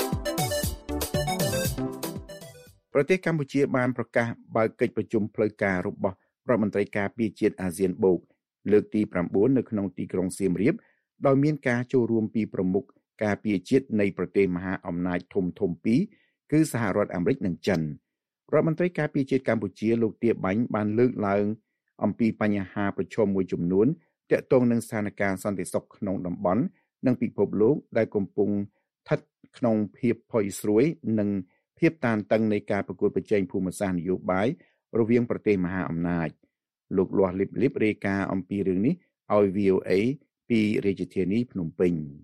ប្រទេសកម្ពុជាបានប្រកាសបើកកិច្ចប្រជុំផ្លូវការរបស់រដ្ឋមន្ត្រីការពារជាតិអាស៊ានបូកលើកទីnineនៅក្នុងទីក្រុងសៀមរាបដោយមានការចូលរួមពីប្រមុខការពារជាតិនៃប្រទេសមហាអំណាចធំធំពីរគឺសហរដ្ឋអាមេរិកនិងចិនរដ្ឋមន្ត្រីការពារជាតិកម្ពុជាលោកទាបាញ់បានលើកឡើងអំពីបញ្ហាប្រឈមមួយចំនួនទាក់ទងនឹងស្ថានភាពសន្តិសុខក្នុងតំបន់និងពិភពលោកដែលកំពុងស្ថិតក្នុងភាពផុយស្រួយនិងភាពតានតឹងនៃការប្រកួតប្រជែងភូមិសាស្ត្រនយោបាយរវាងប្រទេសមហាអំណាចលោកលាស់លីបលីបរាយការណ៍អំពីរឿងនេះឲ្យ V O A ពីរាជធានីភ្នំពេញ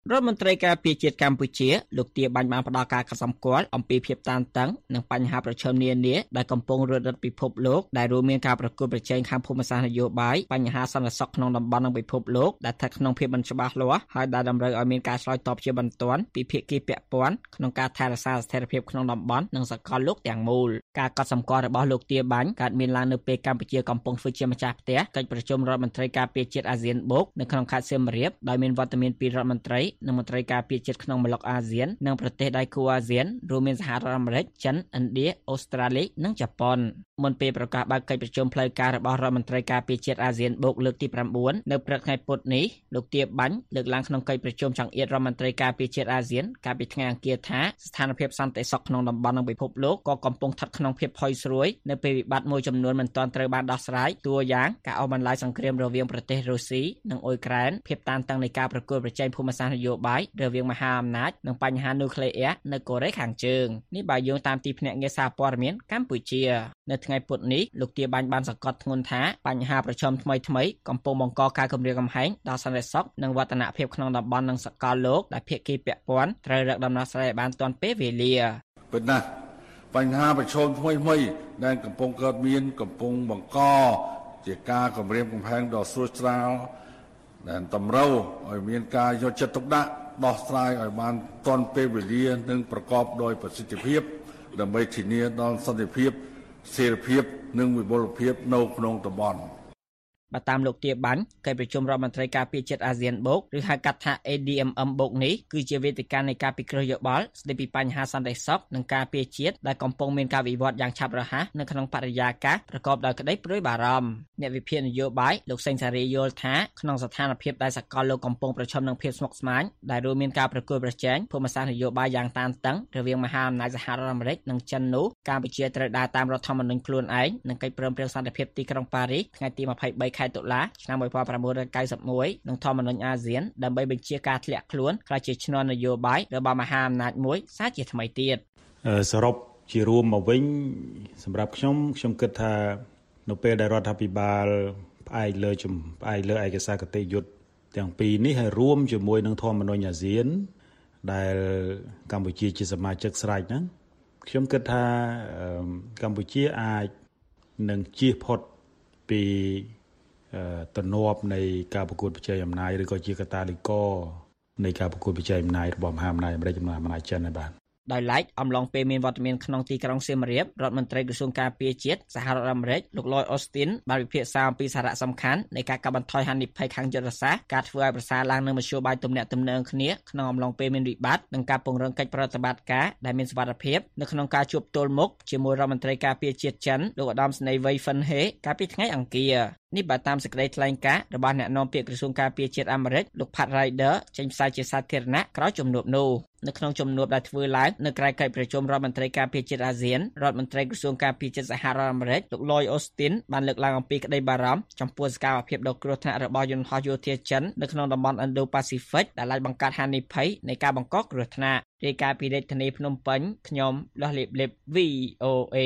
រដ្ឋមន្ត្រីការពារជាតិកម្ពុជាលោកទាបាញ់បានផ្ដល់ការកត់សម្គាល់អំពីភាពតានតឹងនិងបញ្ហាប្រឈមនានាដែលកំពុងរត់រត់ពិភពលោកដែលរួមមានការប្រកួតប្រជែងខាងភូមិសាស្ត្រនយោបាយបញ្ហាសន្តិសុខក្នុងតំបន់និងពិភពលោកដែលស្ថិតក្នុងភាពមិនច្បាស់លាស់ហើយដែលតម្រូវឲ្យមានការឆ្លើយតបជាបន្ទាន់ពីភាគីពាក់ព័ន្ធក្នុងការថែរក្សាស្ថិរភាពក្នុងតំបន់និងសកលលោកទាំងមូលការកត់សម្គាល់របស់លោកទាបាញ់កើតមានឡើងនៅពេលកម្ពុជាកំពុងធ្វើជាម្ចាស់ផ្ទះកិច្ចប្រជុំរដ្ឋមន្ត្រីការពារជាតិអាស៊ានបូកនៅក្នុងខេត្តសៀមរាបដោយមានវត្តមានពីរដ្ឋមន្ត្រីនិងមន្ត្រីការពារជាតិក្នុងម្លុកអាស៊ាននិងប្រទេសដៃគូអាស៊ានរួមមានសហរដ្ឋអាមេរិកចិនឥណ្ឌាអូស្ត្រាលីនិងជប៉ុនមុនពេលប្រកាសបើកកិច្ចប្រជុំផ្លូវការរបស់រដ្ឋមន្ត្រីការពារជាតិអាស៊ានបូកលើកទី9នៅព្រឹកថ្ងៃពុធនេះលោកទាបាញ់លើកឡើងក្នុងកិច្ចប្រជុំចង្អៀតរដ្ឋមន្ត្រីការពារជាតិអាស៊ានកាលពីថ្ងៃអង្គារថាស្ថានភាពសន្តិសុខក្នុងតំបន់និងពិភពលោកក៏កំពុងស្ថិតក្នុងភាពផុយស្រួយនៅពេលវិបត្តិមួយចំនួនមិនទាន់ត្រូវបានដោះស្រាយតួយ៉ាងការអូសបន្លាយសង្គ្រាមរវាងប្រទេសរុស្ស៊ីនិងអ៊ុយក្រែនភាពតានតឹងនៃការប្រកួតប្រជែងភូមិសាស្ត្រនយោបាយរវាងមហាអំណាចនិងបញ្ហានូក្លេអ៊ែរនៅកូរ៉េខាងជើងនេះបើយោងតាមទីភ្នាក់ងារសារព័ត៌មានកម្ពុជានៅថ្ងៃពុធនេះលោកទាបាញ់បានសង្កត់ធ្ងន់ថាបញ្ហាប្រឈមថ្មីថ្មីកំពុងបង្កការគំរាមកំហែងដល់សន្តិសុខនិងវឌ្ឍនភាពក្នុងតំបន់និងសកលលោកដែលភាគីពាក់ព័ន្ធត្រូវរកដំណោះស្រាយឲ្យបានទាន់ពេលវេលា
ពិតណាស់បញ្ហាប្រឈមថ្មីថ្មីដែលកំពុងកើតមានកំពុងបង្កជាការគំរាមកំហែងដល់ស្រួចស្រាលដែលតម្រូវឲ្យមានការយកចិត្តទុកដាក់ដោះស្រាយឲ្យបានទាន់ពេលវេលានិងប្រកបដោយប្រសិទ្ធភាពដើម្បីធានាដល់សន្តិភាពស្ថិរភាពនិងវិបុលភាពនៅក្នុងតំបន់
បើតាមលោកទាបាញ់កិច្ចប្រជុំរដ្ឋមន្ត្រីការពារជាតិអាស៊ានបូកឬហៅកាត់ថា អេ ឌី អេម អឹម បូកនេះគឺជាវេទិកានៃការពិគ្រោះយោបល់ស្ដីពីបញ្ហាសន្តិសុខនិងការពារជាតិដែលកំពុងមានការវិវត្តយ៉ាងឆាប់រហ័សនៅក្នុងបរិយាកាសប្រកបដោយក្តីព្រួយបារម្ភអ្នកវិភាគនយោបាយលោកសេងសារីយល់ថាក្នុងស្ថានភាពដែលសកលលោកកំពុងប្រឈមនឹងភាពស្មុគស្មាញដែលរួមមានការប្រកួតប្រជែងភូមិសាស្ត្រនយោបាយយ៉ាងតានតឹងរវាងមហាអំណាចសហរដ្ឋអាមេរិកនិងចិននោះកម្ពុជាត្រូវដើរតាមរដ្ឋធម្មនុញ្ញខ្លួនឯងនិងកិច្ចព្រមព្រៀងសន្តិភាពទីក្រុងប៉ារីសថ្ងៃទីยี่สิบสามខែតុលាឆ្នាំnineteen ninety-oneនិងធម្មនុញ្ញអាស៊ានដើម្បីបញ្ជាការធ្លាក់ខ្លួនក្លាយជាឈ្នន់នយោបាយរបស់មហាអំណាចមួយសាជាថ្មីទៀត
សរុបជារួមមកវិញសម្រាប់ខ្ញុំខ្ញុំគិតថានៅពេលដែលរដ្ឋាភិបាលផ្អែកលើជំផ្អែកលើឯកសារគតិយុត្តទាំងពីរនេះហើយរួមជាមួយនឹងធម្មនុញ្ញអាស៊ានដែលកម្ពុជាជាសមាជិកស្រេចហ្នឹងខ្ញុំគិតថាកម្ពុជាអាចនឹងជៀសផុតពីទំនាប់នៃការប្រកួតប្រជែងអំណាចឬក៏ជាកត្តាលីករនៃការប្រកួតប្រជែងអំណាចរបស់មហាអំណាចអាមេរិកនិងអំណាចចិនដែរបាទ
ដោយឡែកអំឡុងពេលមានវត្តមានក្នុងទីក្រុងសៀមរាបរដ្ឋមន្ត្រីក្រសួងការពារជាតិសហរដ្ឋអាមេរិកលោក Lloyd Austin បានពិភាក្សាអំពីសារៈសំខាន់នៃការកាត់បន្ថយហានិភ័យខាងយុទ្ធសាស្ត្រការធ្វើឲ្យប្រសើរឡើងនូវមធ្យោបាយទំនាក់ទំនងគ្នាក្នុងអំឡុងពេលមានវិបត្តិនិងការពង្រឹងកិច្ចប្រតិបត្តិការដែលមានសុវត្ថិភាពនៅក្នុងការជួបទល់មុខជាមួយរដ្ឋមន្ត្រីការពារជាតិចិនលោកឧត្តមសេនីយ៍វ៉ៃហ្វិនហេកាលពីថ្ងៃអង្គារនេះបើតាមសេចក្តីថ្លែងការណ៍របស់អ្នកនាំពាក្យក្រសួងការពារជាតិអាមេរិកលោក Pat Ryder ចេញផ្សាយជាសាធារណៈក្រោយជំនួបនោះនៅក្នុងជំនួបដែលធ្វើឡើងនៅក្រៅកិច្ចប្រជុំរដ្ឋមន្ត្រីការពារជាតិអាស៊ានរដ្ឋមន្ត្រីក្រសួងការពារជាតិសហរដ្ឋអាមេរិកលោក Lloyd Austin បានលើកឡើងអំពីក្តីបារម្ភចំពោះសកម្មភាពដ៏គ្រោះថ្នាក់របស់យន្តហោះយោធាចិននៅក្នុងតំបន់ Indo-Pacific ដែលអាចបង្កើតហានិភ័យនៃការបង្កគ្រោះថ្នាក់រាយការណ៍ពីរាជធានីភ្នំពេញខ្ញុំលាស់លៀបលៀប វី អូ เอ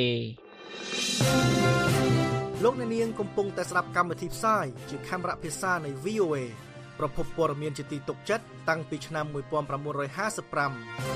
លោកអ្នកនាងកំពុងតែស្ដាប់កម្មវិធីផ្សាយជាខេមរៈភាសានៃ វី អូ เอ ប្រភពព័ត៌មានជាទីទុកចិត្តតាំងពីឆ្នាំnineteen fifty-five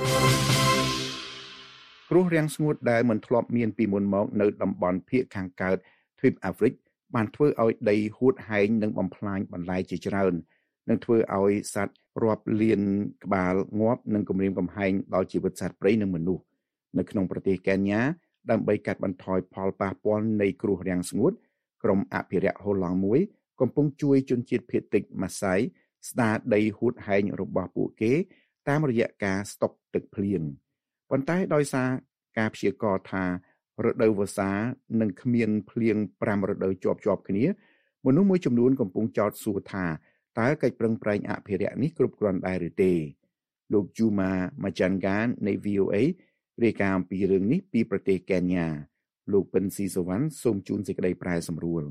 គ្រោះរាំងស្ងួតដែលមិនធ្លាប់មានពីមុនមកនៅតំបន់ភាគខាងកើតទ្វីបអាហ្វ្រិកបានធ្វើឲ្យដីហួតហែងនិងបំផ្លាញបន្លែជាច្រើននិងធ្វើឲ្យសត្វរាប់លានក្បាលងាប់និងគំរាមកំហែងដល់ជីវិតសត្វព្រៃនិងមនុស្សនៅក្នុងប្រទេសកេនយ៉ាដើម្បីកាត់បន្ថយផលប៉ះពាល់នៃគ្រោះរាំងស្ងួតក្រុមអភិរក្សហូឡង់មួយកំពុងជួយជនជាតិភាគតិចម៉ាសៃស្ដារដីហួតហែងរបស់ពួកគេតាមរយៈការស្តុកទឹកភ្លៀងប៉ុន្តែដោយសារការព្យាករណ៍ថារដូវវស្សានឹងគ្មានភ្លៀងfiveរដូវជាប់ជាប់គ្នាមនុស្សមួយចំនួនកំពុងចោទសួរថាតើកិច្ចប្រឹងប្រែងអភិរក្សនេះគ្រប់គ្រាន់ដែរឬទេលោក Juma Majanga នៃ វី អូ เอ រាយការណ៍អំពីរឿងនេះពីប្រទេសកេនយ៉ាលោកពិនស៊ីសវណ្ណសូមជូនសេចក្តីប្រែសម្រួល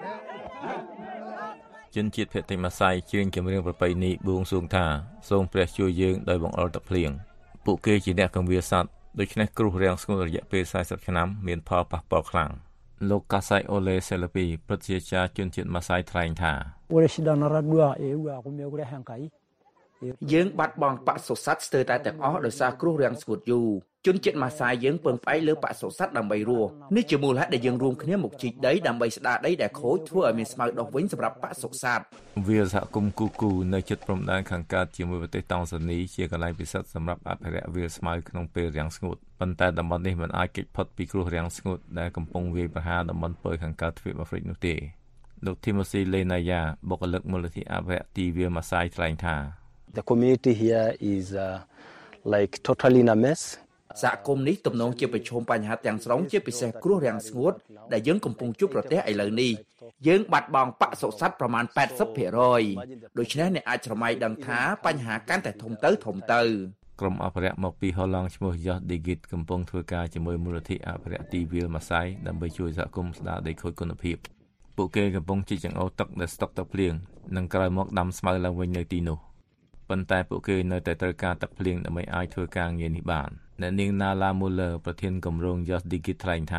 ជនជាតិភាគតិចម៉ាសៃជឿនចម្រៀងប្រពៃណីបួងសួងថាសូមព្រះជួយយើងដោយបង្អុរទឹកភ្លៀងពួកគេជាអ្នកកំវាសត្វដូច្នេះគ្រោះរាំងស្ងួតរយៈពេលfortyឆ្នាំមានផលប៉ះពាល់ខ្លាំងលោកកាសៃអូលេសេលពីប្រធានាចារ្យជនជាតិម៉ាសៃថ្លែងថា
យើងបាត់បង់បសុសត្វស្ទើរតែទាំងអស់ដោយសារគ្រោះរាំងស្ងួតយូរជនជាតិម៉ាសាយយើងពឹងផ្អែកលើបសុសត្វដើម្បីរស់នេះជាមូលហេតុដែលយើងរួមគ្នាមកជីកដីដើម្បីស្ដារដីដែលខូចធ្វើឲ្យមានស្មៅដុះវិញសម្រាប់បសុសត្វ
វាលសហគមន៍គូគូនៅជិតព្រំដែនខាងកើតជាមួយប្រទេសតង់សានីជាកន្លែងពិសិដ្ឋសម្រាប់អភិរក្សវាលស្មៅក្នុងពេលរាំងស្ងួតប៉ុន្តែតំបន់នេះមិនអាចគេចផុតពីគ្រោះរាំងស្ងួតដែលកំពុងវាយប្រហារតំបន់ពើខាងកើតទ្វីបអាហ្វ្រិកនោះទេលោក Timothy Lenaya បុគ្គលិកមូលនិធិអភិរក្សទីវាលម៉ាសាយថ្លែងថា
The community here is uh, like totally in a mess
សហគមន៍នេះទំនងជាប្រឈមបញ្ហាទាំងស្រុងជាពិសេសគ្រោះរាំងស្ងួតដែលយើងកំពុងជួបប្រទះឥឡូវនេះយើងបាត់បង់បសុសត្វប្រមាណ แปดสิบเปอร์เซ็นต์ ដូច្នេះអ្នកអាចច្រម៉ៃដឹងថាបញ្ហាកាន់តែធំទៅធំទៅ
ក្រុមអភិរក្សមកពីហូឡង់ឈ្មោះ Josh Digit កំពុងធ្វើការជាមួយមូលនិធិអភិរក្សទីវាលម៉ាសាយដើម្បីជួយសហគមន៍ស្ដារដីខូចគុណភាពពួកគេកំពុងជីកចង្អុលទឹកដែលស្តុកទឹកភ្លៀងនិងក្រោយមកដាំស្មៅឡើងវិញនៅទីនោះប៉ុន្តែពួកគេនៅតែត្រូវការទឹកភ្លៀងដើម្បីអាចធ្វើការងារនេះបានអ្នកនាង Nala Muller ប្រធានគម្រោង Josh Digit ថ្លែងថា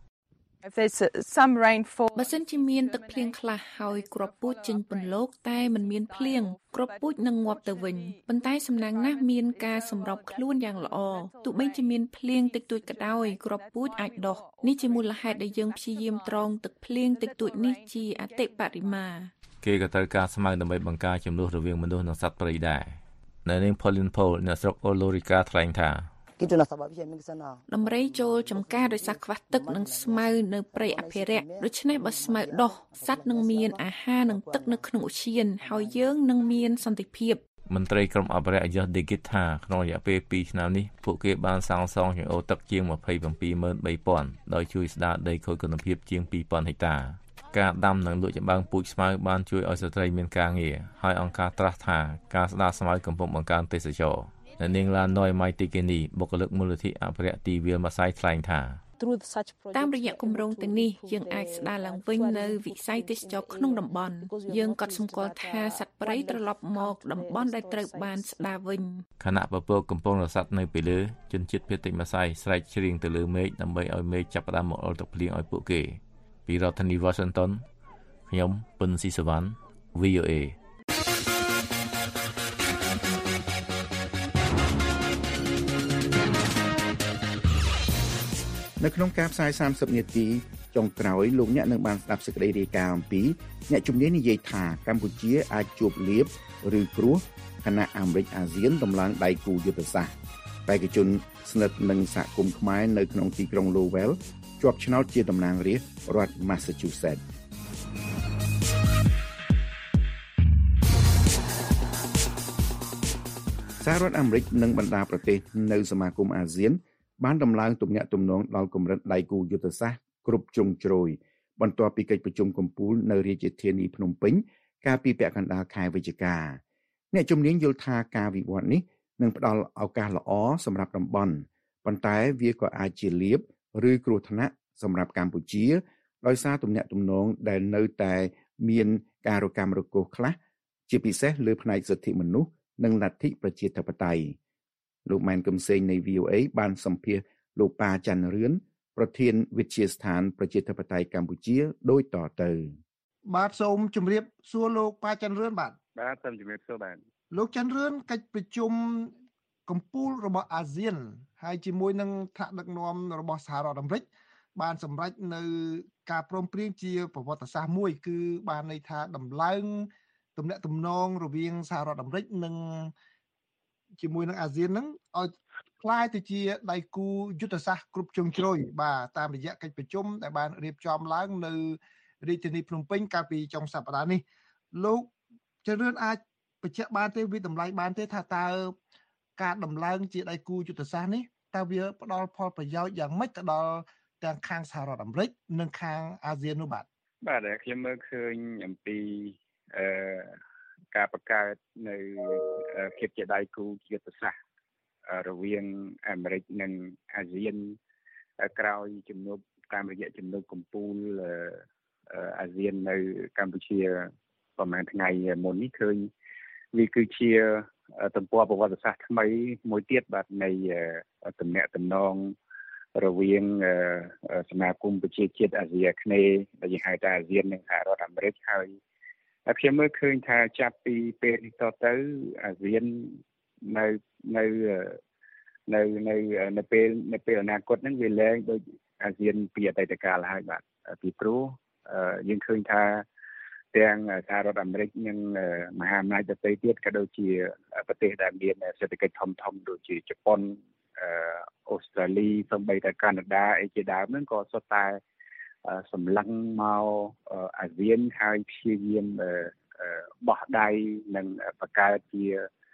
បើសិនជាមានទឹកភ្លៀងខ្លះហើយគ្រាប់ពូជចេញពន្លកតែមិនមានភ្លៀងគ្រាប់ពូជនឹងងាប់ទៅវិញប៉ុន្តែសំណាងណាស់មានការសម្របខ្លួនយ៉ាងល្អទោះបីជាមានភ្លៀងតិចតួចក៏ដោយគ្រាប់ពូជអាចដុះនេះជាមូលហេតុដែលយើងព្យាយាមត្រងទឹកភ្លៀងតិចតួចនេះជាអតិបរមា
គេក៏ត្រូវការស្មៅដើម្បីបង្ការចំនួនរវាងមនុស្សនិងសត្វព្រៃដែរនៅនាង Pauline Paul អ្នកស្រុក Olorica ថ្លែងថា
ដំរីចូលចំការដោយសារខ្វះទឹកនិងស្មៅនៅព្រៃអភិរក្សដូច្នេះបើស្មៅដុះសត្វនឹងមានអាហារនិងទឹកនៅក្នុងឧទ្យានហើយយើងនឹងមានសន្តិភាព
មន្ត្រីក្រុមអភិរក្ស Josh Digit ថាក្នុងរយៈពេលពីរឆ្នាំនេះពួកគេបានសាងសង់ចង្អុលទឹកជាង ยี่สิบเจ็ดพัน ដោយជួយស្ដារដីខូចគុណភាពជាង two thousand ហិកតាការដាំនិងលក់ចម្បាំងពូជស្មៅបានជួយឲ្យស្ត្រីមានការងារហើយអង្គការត្រាស់ថាការស្ដារស្មៅកំពុងបង្កើនទេសចរណ៍នៅនាងឡាណយម៉ៃទីកេនីបុគ្គលិកមូលនិធិអភិរក្សទីវាលម៉ាសាយថ្លែងថា
តាមរយៈគម្រោងទាំងនេះយើងអាចស្ដារឡើងវិញនៅវិស័យទេសចរក្នុងតំបន់យើងក៏សម្គាល់ថាសត្វព្រៃត្រឡប់មកតំបន់ដែលត្រូវបានស្ដារវិញ
ខណៈពពកកំពុងរសាត់នៅពីលើជនជាតិភាគតិចម៉ាសាយស្រែកច្រៀងទៅលើមេឃដើម្បីឲ្យមេឃចាប់ផ្ដើមមកអុលទឹកភ្លៀងឲ្យពួកគេពីរដ្ឋធានី Washington ខ្ញុំពុនស៊ីសវណ្ណ វី អូ เอ
នៅក្នុងការផ្សាយសាមសិបនាទីចុងក្រោយលោកអ្នកនឹងបានស្ដាប់សេចក្តីរាយការណ៍អំពីអ្នកជំនាញនិយាយថាកម្ពុជាអាចជួបលាភឬគ្រោះខណៈអាមេរិកអាស៊ានដំឡើងដៃគូយុទ្ធសាស្ត្របេក្ខជនស្និទ្ធនឹងសហគមន៍ខ្មែរនៅក្នុងទីក្រុង Lowell ជាប់ឆ្នោតជាតំណាងរាស្ត្ររដ្ឋ Massachusettsសហរដ្ឋអាមេរិកនិងបណ្ដាប្រទេសនៅសមាគមអាស៊ានបានដំឡើងទំនាក់ទំនងដល់កម្រិតដៃគូយុទ្ធសាស្ត្រគ្រប់ជ្រុងជ្រោយបន្ទាប់ពីកិច្ចប្រជុំកំពូលនៅរាជធានីភ្នំពេញកាលពីពាក់កណ្ដាលខែវិច្ឆិកាអ្នកជំនាញយល់ថាការវិវត្តនេះនឹងផ្ដល់ឱកាសល្អសម្រាប់តំបន់ប៉ុន្តែវាក៏អាចជាលាភឬគ្រោះថ្នាក់សម្រាប់កម្ពុជាដោយសារទំនាក់ទំនងដែលនៅតែមានការរកាំរកូសខ្លះជាពិសេសលើផ្នែកសិទ្ធិមនុស្សនិងលទ្ធិប្រជាធិបតេយ្យលោកម៉ែនកឹមសេងនៃ វី អូ เอ បានសម្ភាសន៍លោកប៉ាច័ន្ទរឿនប្រធានវិទ្យាស្ថានប្រជាធិបតេយ្យកម្ពុជាដូចតទៅ
បាទសូមជម្រាបសួរលោកប៉ាច័ន្ទរឿនបាទ
បាទសូមជម្រាបសួរបាទ
លោកច័ន្ទរឿនកិច្ចប្រជុំកំពូលរបស់អាស៊ានហើយជាមួយនឹងថ្នាក់ដឹកនាំរបស់សហរដ្ឋអាមេរិកបានសម្រេចនៅការព្រមព្រៀងជាប្រវត្តិសាស្ត្រមួយគឺបានន័យថាដំឡើងទំនាក់ទំនងរវាងសហរដ្ឋអាមេរិកនិងជាមួយនឹងអាស៊ានហ្នឹងឲ្យคล้ายទៅជាដៃគូយុទ្ធសាស្ត្រគ្រប់ជ្រុងជ្រោយបាទតាមរយៈកិច្ចប្រជុំដែលបានរៀបចំឡើងនៅរាជធានីភ្នំពេញកាលពីចុងសប្តាហ៍នេះលោកចន្ទរឿនអាចបញ្ជាក់បានទេវាតម្លៃបានទេថាតើការដំឡើងជាដៃគូយុទ្ធសាស្ត្រនេះតើវាផ្ដល់ផលប្រយោជន៍យ៉ាងម៉េចទៅដល់ទាំងខាងសហរដ្ឋអាមេរិកនិងខាងអាស៊ាននោះបាទ
បាទខ្ញុំមើលឃើញអំពីអឺការបង្កើតនៅភាពជាដៃគូយុទ្ធសាស្ត្ររវាងអាមេរិកនិងអាស៊ានក្រោយជំនួបតាមរយៈជំនួបកំពូលអាស៊ាននៅកម្ពុជាប្រហែលថ្ងៃមុននេះឃើញវាគឺជាទំព័រប្រវត្តិសាស្ត្រថ្មីមួយទៀតបាទនៃទំនាក់ទំនងរវាងសមាគមប្រជាជាតិអាស៊ីអាគ្នេយ៍ដែលហៅថាអាស៊ាននិងសហរដ្ឋអាមេរិកហើយខ្ញុំមើលឃើញថាចាប់ពីពេលនេះតទៅអាស៊ាននៅនៅនៅនៅនៅពេលនៅពេលអនាគតហ្នឹងវាលែងដូចអាស៊ានពីអតីតកាលហើយបាទពីព្រោះយើងឃើញថាទាំងសហរដ្ឋអាមេរិកនិងមហាអំណាចដទៃទៀតក៏ដូចជាប្រទេសដែលមានសេដ្ឋកិច្ចធំធំដូចជាជប៉ុនអូស្ត្រាលីសូម្បីតែកាណាដាអីជាដើមហ្នឹងក៏សុទ្ធតែសម្លឹងមកអាស៊ានហើយព្យាយាមបោះដៃនិងបង្កើតជា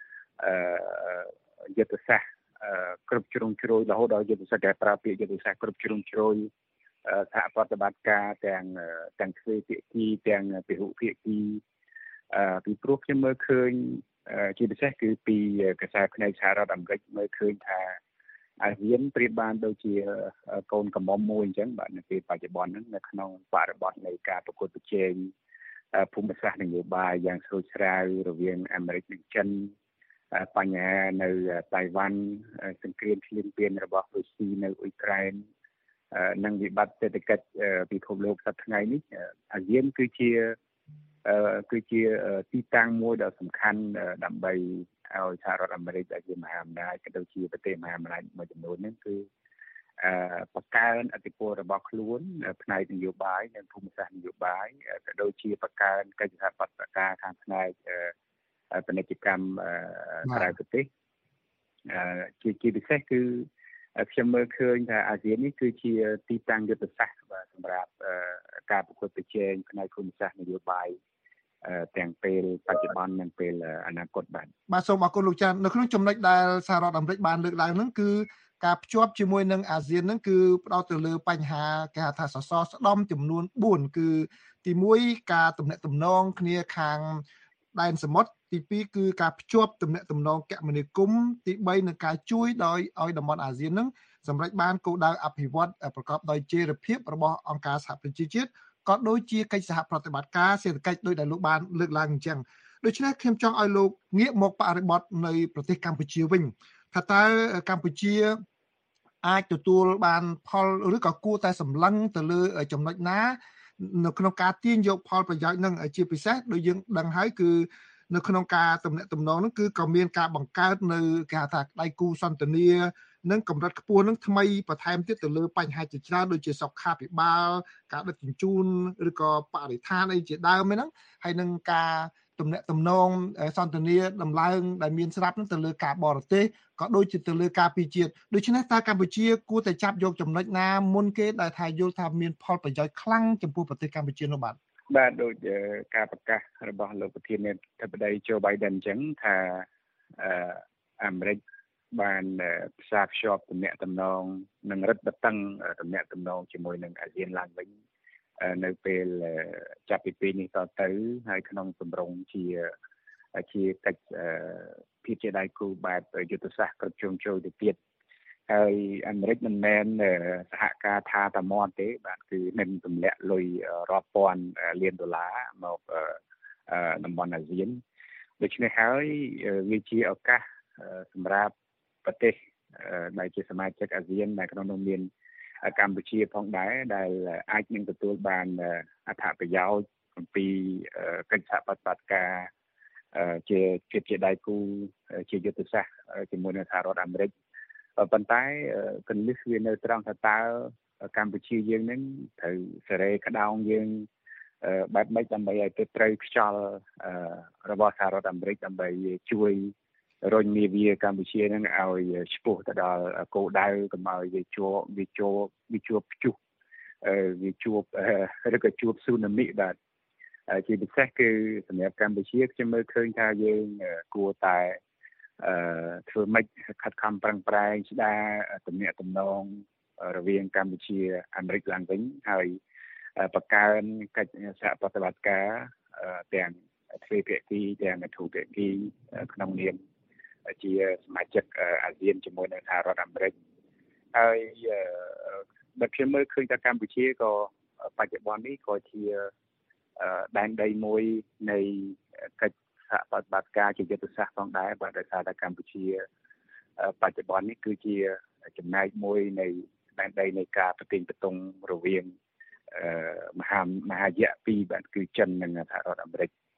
យុទ្ធសាស្ត្រគ្រប់ជ្រុងជ្រោយរហូតដល់យុទ្ធសាស្ត្រដែលប្រើពាក្យយុទ្ធសាស្ត្រគ្រប់ជ្រុងជ្រោយសហប្រតិបត្តិការទាំងទាំងទ្វេភាគីទាំងពហុភាគីពីព្រោះខ្ញុំមើលឃើញជាពិសេសគឺពីកសែផ្នែកសហរដ្ឋអាមេរិកមើលឃើញថាអាស៊ានប្រៀបបានដូចជាកូនកំមុំមួយអញ្ចឹងបាទនៅពេលបច្ចុប្បន្នហ្នឹងនៅក្នុងបរិបទនៃការប្រកួតប្រជែងភូមិសាស្ត្រនយោបាយយ៉ាងស្រួចស្រាវរវាងអាមេរិកនិងចិនបញ្ហានៅតៃវ៉ាន់សង្គ្រាមឈ្លានពានរបស់រុស្ស៊ីនៅអ៊ុយក្រែននិងវិបត្តិសេដ្ឋកិច្ចពិភពលោកសប្តាហ៍ថ្ងៃនេះអាស៊ានគឺជាគឺជាទីតាំងមួយដ៏សំខាន់ដើម្បីឲ្យសហរដ្ឋអាមេរិកដែលជាមហាអំណាចក៏ដូចជាប្រទេសមហាអំណាចមួយចំនួនហ្នឹងគឺបង្កើនឥទ្ធិពលរបស់ខ្លួនផ្នែកនយោបាយនិងភូមិសាស្ត្រនយោបាយក៏ដូចជាបង្កើនកិច្ចសហប្រតិបត្តិការខាងផ្នែកពាណិជ្ជកម្មក្រៅប្រទេសជាជាពិសេសគឺខ្ញុំមើលឃើញថាអាស៊ាននេះគឺជាទីតាំងយុទ្ធសាស្ត្របាទសម្រាប់ការប្រកួតប្រជែងផ្នែកភូមិសាស្ត្រនយោបាយទាំងពេលបច្ចុប្បន្ននិងពេលអនាគតបាទ
បាទសូមអរគុណលោកចាន់នៅក្នុងចំណុចដែលសហរដ្ឋអាមេរិកបានលើកឡើងហ្នឹងគឺការភ្ជាប់ជាមួយនឹងអាស៊ានហ្នឹងគឺផ្ដោតទៅលើបញ្ហាគេហៅថាសសរស្តម្ភចំនួនបួនគឺទីមួយការទំនាក់ទំនងគ្នាខាងដែនសមុទ្រទីពីរគឺការភ្ជាប់ទំនាក់ទំនងគមនាគមន៍ទីបីនឹងការជួយដោយឲ្យតំបន់អាស៊ានហ្នឹងសម្រេចបានគោលដៅអភិវឌ្ឍប្រកបដោយចីរភាពរបស់អង្គការសហប្រជាជាតិក៏ដូចជាកិច្ចសហប្រតិបត្តិការសេដ្ឋកិច្ចដោយដែលលោកបានលើកឡើងអញ្ចឹងដូច្នេះខ្ញុំចង់ឲ្យលោកងាកមកបរិបទនៅប្រទេសកម្ពុជាវិញថាតើកម្ពុជាអាចទទួលបានផលឬក៏គួរតែសម្លឹងទៅលើចំណុចណានៅក្នុងការទាញយកផលប្រយោជន៍នឹងជាពិសេសដូចយើងដឹងហើយគឺនៅក្នុងការទំនាក់ទំនងហ្នឹងគឺក៏មានការបង្កើតនៅគេហៅថាដៃគូសន្ទនានិងកម្រិតខ្ពស់នឹងថ្មីបន្ថែមទៀតទៅលើបញ្ហាជាច្រើនដូចជាសុខាភិបាលការដឹកជញ្ជូនឬក៏បរិស្ថានអីជាដើមហ្នឹងហើយនឹងការទំនាក់ទំនងសន្ទនាដំឡើងដែលមានស្រាប់នឹងទៅលើការបរទេសក៏ដូចជាទៅលើការពីជាតិដូច្នេះតើកម្ពុជាគួរតែចាប់យកចំណុចណាមុនគេដែលថាយល់ថាមានផលប្រយោជន៍ខ្លាំងចំពោះប្រទេសកម្ពុជានោះបាទ
បាទដូចការប្រកាសរបស់លោកប្រធានាធិបតី Joe Biden អញ្ចឹងថាអាមេរិកបានផ្សារភ្ជាប់ទំនាក់ទំនងនិងរឹតបន្តឹងទំនាក់ទំនងជាមួយនឹងអាស៊ានឡើងវិញនៅពេលចាប់ពីពេលនេះតទៅហើយក្នុងទម្រង់ជាជាកិច្ចភាពជាដៃគូបែបយុទ្ធសាស្ត្រគ្រប់ជ្រុងជ្រោយទៅទៀតហើយអាមេរិកមិនមែនសហការថាតែមាត់ទេបាទគឺនឹងទម្លាក់លុយរាប់ពាន់លានដុល្លារមកតំបន់អាស៊ានដូច្នេះហើយវាជាឱកាសសម្រាប់ប្រទេសដែលជាសមាជិកអាស៊ានដែលក្នុងនោះមានកម្ពុជាផងដែរដែលអាចនឹងទទួលបានអត្ថប្រយោជន៍អំពីកិច្ចសហប្រតិបត្តិការជាជាជាដៃគូជាយុទ្ធសាស្ត្រជាមួយនឹងសហរដ្ឋអាមេរិកប៉ុន្តែកន្លឹះវានៅត្រង់ថាតើកម្ពុជាយើងនឹងត្រូវសេរីក្តោងយើងបែបម៉េចដើម្បីឲ្យទៅត្រូវខ្យល់របស់សហរដ្ឋអាមេរិកដើម្បីជួយរុញនាវាកម្ពុជានឹងឲ្យឆ្ពោះទៅដល់គោលដៅកុំឲ្យវាជួបវាជួបវាជួបព្យុះវាជួបឬក៏ជួបស៊ូណាមីបាទជាពិសេសគឺសម្រាប់កម្ពុជាខ្ញុំមើលឃើញថាយើងគួរតែអឺធ្វើម៉េចខិតខំប្រឹងប្រែងស្ដារទំនាក់ទំនងរវាងកម្ពុជាអាមេរិកឡើងវិញហើយបង្កើនកិច្ចសហប្រតិបត្តិការទាំងទ្វេភាគីទាំងធុភាគីក្នុងនាមជាសមាជិកអាស៊ានជាមួយនឹងសហរដ្ឋអាមេរិកហើយបើខ្ញុំមើលឃើញថាកម្ពុជាក៏បច្ចុប្បន្ននេះក៏ជាដែនដីមួយនៃកិច្ចសហប្រតិបត្តិការជាយុទ្ធសាស្ត្រផងដែរបាទដោយសារតែកម្ពុជាបច្ចុប្បន្ននេះគឺជាចំណែកមួយនៃដែនដីនៃការប្រទេសបតុងរវាងមហាមហាយៈពីរបាទគឺចិននិងសហរដ្ឋអាមេរិក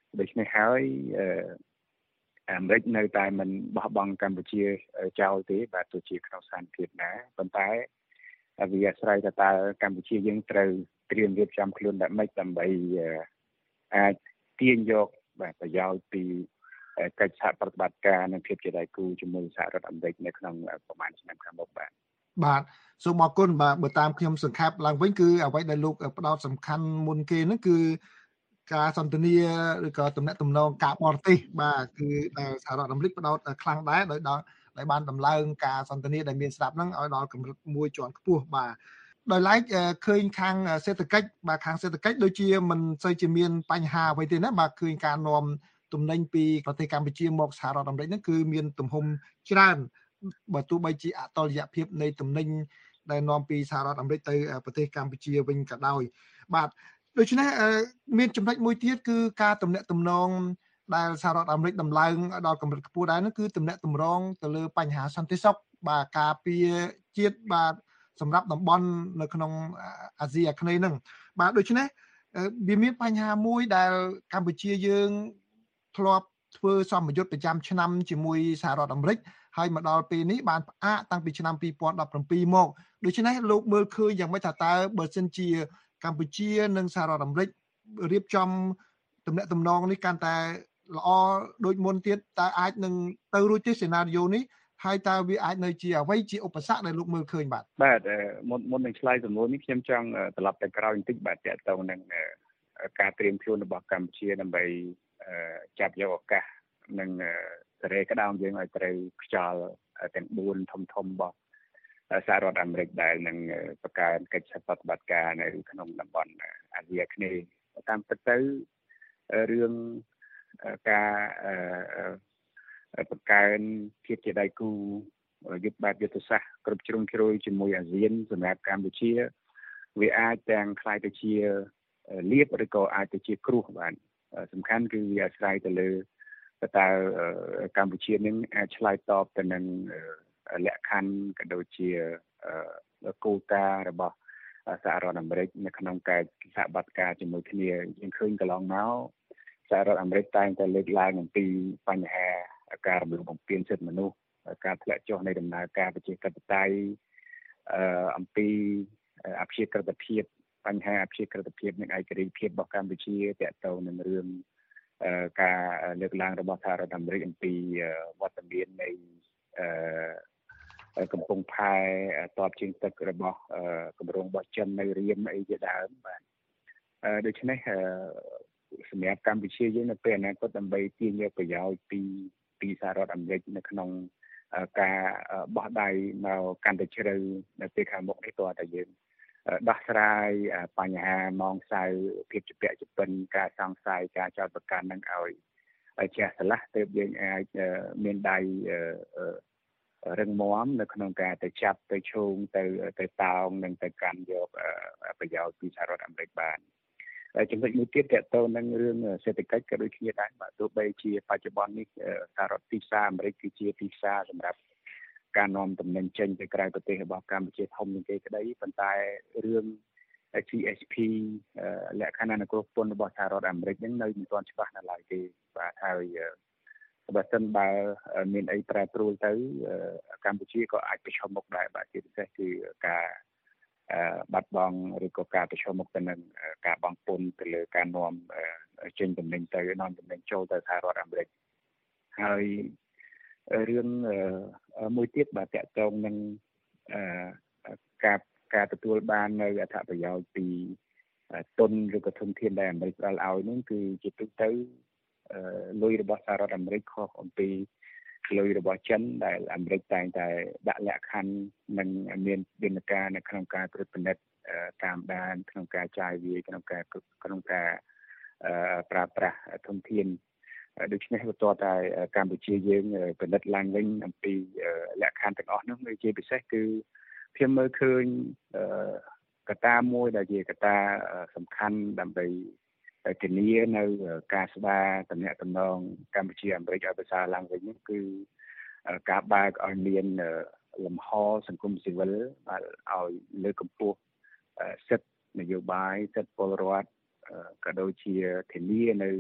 ដូច្នេះហើយអាមេរិកនៅតែមិនបោះបង់កម្ពុជាចោលទេបាទទោះជាក្នុងស្ថានភាពណាប៉ុន្តែវាអាស្រ័យទៅតើកម្ពុជាយើងត្រូវត្រៀមរៀបចំខ្លួនយ៉ាងម៉េចដើម្បីអាចទាញយកបាទប្រយោជន៍ពីកិច្ចសហប្រតិបត្តិការនិងភាពជាដៃគូជាមួយសហរដ្ឋអាមេរិកនៅក្នុងប្រមាណឆ្នាំខាងមុខបាទ
បាទសូមអរគុណបាទបើតាមខ្ញុំសង្ខេបឡើងវិញគឺអ្វីដែលលោកផ្ដោតសំខាន់មុនគេហ្នឹងគឺការសន្ទនាឬក៏ទំនាក់ទំនងការបរទេសបាទគឺសហរដ្ឋអាមេរិកផ្ដោតខ្លាំងដែរដោយដល់ដែលបានដំឡើងការសន្ទនាដែលមានស្រាប់ហ្នឹងឲ្យដល់កម្រិតមួយជាន់ខ្ពស់បាទដោយឡែកឃើញខាងសេដ្ឋកិច្ចបាទខាងសេដ្ឋកិច្ចដូចជាមិនសូវជាមានបញ្ហាអ្វីទេណាបាទឃើញការនាំទំនិញពីប្រទេសកម្ពុជាមកសហរដ្ឋអាមេរិកហ្នឹងគឺមានទំហំច្រើនបើទោះបីជាអតុល្យភាពនៃទំនិញដែលនាំពីសហរដ្ឋអាមេរិកទៅប្រទេសកម្ពុជាវិញក៏ដោយបាទដូច្នេះមានចំណុចមួយទៀតគឺការទំនាក់ទំនងដែលសហរដ្ឋអាមេរិកដំឡើងដល់កម្រិតខ្ពស់ដែរនោះគឺទំនាក់ទំនងទៅលើបញ្ហាសន្តិសុខបាទការពារជាតិបាទសម្រាប់តំបន់នៅក្នុងអាស៊ីអាគ្នេយ៍ហ្នឹងបាទដូច្នេះវាមានបញ្ហាមួយដែលកម្ពុជាយើងធ្លាប់ធ្វើសម្ពយុទ្ធប្រចាំឆ្នាំជាមួយសហរដ្ឋអាមេរិកហើយមកដល់ពេលនេះបានផ្អាកតាំងពីឆ្នាំពីរពាន់ដប់ប្រាំពីរមកដូច្នេះលោកមើលឃើញយ៉ាងម៉េចថាតើបើសិនជាកម្ពុជានិងសហរដ្ឋអាមេរិករៀបចំទំនាក់ទំនងនេះកាន់តែល្អដូចមុនទៀតតើអាចនឹងទៅរួចទេសេណារីយ៉ូនេះហើយតើវាអាចនៅជាអ្វីជាឧបសគ្គដែលលោកមើលឃើញបាទ
បាទមុនមុននឹងឆ្លើយសំណួរនេះខ្ញុំចង់ត្រឡប់ទៅក្រោយបន្តិចបាទតើតើនឹងការត្រៀមខ្លួនរបស់កម្ពុជាដើម្បីចាប់យកឱកាសនិងសេរីក្តោងយើងឲ្យត្រូវខ្យល់ទាំងបួនធំធំរបស់សហរដ្ឋអាមេរិកដែលនឹងបង្កើនកិច្ចសហប្រតិបត្តិការនៅក្នុងតំបន់អាស៊ីអាគ្នេយ៍តាមពិតទៅរឿងការបង្កើនភាពជាដៃគូយុទ្ធបែបយុទ្ធសាស្ត្រគ្រប់ជ្រុងជ្រោយជាមួយអាស៊ានសម្រាប់កម្ពុជាវាអាចទាំងខ្លាយទៅជាលៀបឬក៏អាចទៅជាគ្រោះបានសំខាន់គឺវាអាស្រ័យទៅលើតើកម្ពុជានឹងអាចឆ្លើយតបទៅនឹងលក្ខខណ្ឌក៏ដូចជាគោលការណ៍របស់សហរដ្ឋអាមេរិកនៅក្នុងការសហប្រតិបត្តិការជាមួយគ្នាយើងឃើញកន្លងមកសហរដ្ឋអាមេរិកតែងតែលើកឡើងអំពីបញ្ហាការរំលោភបំពានសិទ្ធិមនុស្សការធ្លាក់ចុះនៃដំណើរការប្រជាធិបតេយ្យអំពីអព្យាក្រឹតភាពបញ្ហាអព្យាក្រឹតភាពនិងឯករាជ្យភាពរបស់កម្ពុជាទាក់ទងនឹងរឿងការលើកឡើងរបស់សហរដ្ឋអាមេរិកអំពីវត្តមាននៃកំពង់ផែតបជើងទឹករបស់គម្រោងរបស់ចិននៅរៀមអីជាដើមបាទដូច្នេះសម្រាប់កម្ពុជាយើងនៅពេលអនាគតដើម្បីទាញយកប្រយោជន៍ពីពីសហរដ្ឋអាមេរិកនៅក្នុងការបោះដៃមកកាន់តែជ្រៅនៅពេលខាងមុខនេះតើតើយើងដោះស្រាយបញ្ហាម៉ងសៅភាពជាពាក់ជាពិនការសង្ស័យការចោទប្រកាន់នឹងឲ្យចេះឆ្លាស់ទើបយើងអាចមានដៃរឹងមាំនៅក្នុងការទៅចាប់ទៅឈោងទៅទៅតោងនិងទៅកាន់យកប្រយោជន៍ពីសហរដ្ឋអាមេរិកបានចំណុចមួយទៀតតើតើនឹងរឿងសេដ្ឋកិច្ចក៏ដូចគ្នាដែរបាទទោះបីជាបច្ចុប្បន្ននេះសហរដ្ឋទីផ្សារអាមេរិកគឺជាទីផ្សារសម្រាប់ការនាំទំនិញចេញទៅក្រៅប្រទេសរបស់កម្ពុជាធំជាងគេក្តីប៉ុន្តែរឿង G S P លក្ខខណ្ឌអនុគ្រោះពន្ធរបស់សហរដ្ឋអាមេរិកហ្នឹងនៅមិនទាន់ច្បាស់នៅឡើយទេបាទហើយបើសិនបើមានអីប្រែប្រួលទៅកម្ពុជាក៏អាចប្រឈមមុខដែរបាទជាពិសេសគឺការបាត់បង់ឬក៏ការប្រឈមមុខទៅនឹងការបង់ពន្ធទៅលើការនាំចេញទំនិញទៅនាំទំនិញចូលទៅសហរដ្ឋអាមេរិកហើយរឿងមួយទៀតបាទតកតងនឹងការការទទួលបាននៅអត្ថប្រយោជន៍ពីទុនឬក៏ធនធានដែលអាមេរិកផ្ដល់ឲ្យនោះគឺជាទូទៅលុយរបស់សហរដ្ឋអាមេរិកខុសអំពីលុយរបស់ចិនដែលអាមេរិកតែងតែដាក់លក្ខខណ្ឌនិងមានយន្តការនៅក្នុងការត្រួតពិនិត្យតាមដានក្នុងការចាយវាយក្នុងការក្នុងការប្រើប្រាស់ធនធានដូច្នេះបន្ទាប់តែកម្ពុជាយើងពិនិត្យឡើងវិញអំពីលក្ខខណ្ឌទាំងអស់នោះជាពិសេសគឺខ្ញុំមើលឃើញកត្តាមួយដែលជាកត្តាសំខាន់ដើម្បីធានានៅការស្ដារតំណែងតំណងកម្ពុជាអាមេរិកឲ្យប្រសើរឡើងវិញនោះគឺការបើកឲ្យមានលំហសង្គមស៊ីវិលបាទឲ្យលើកកម្ពស់សិទ្ធិនយោបាយសិទ្ធិពលរដ្ឋក៏ដូចជាធានានៅ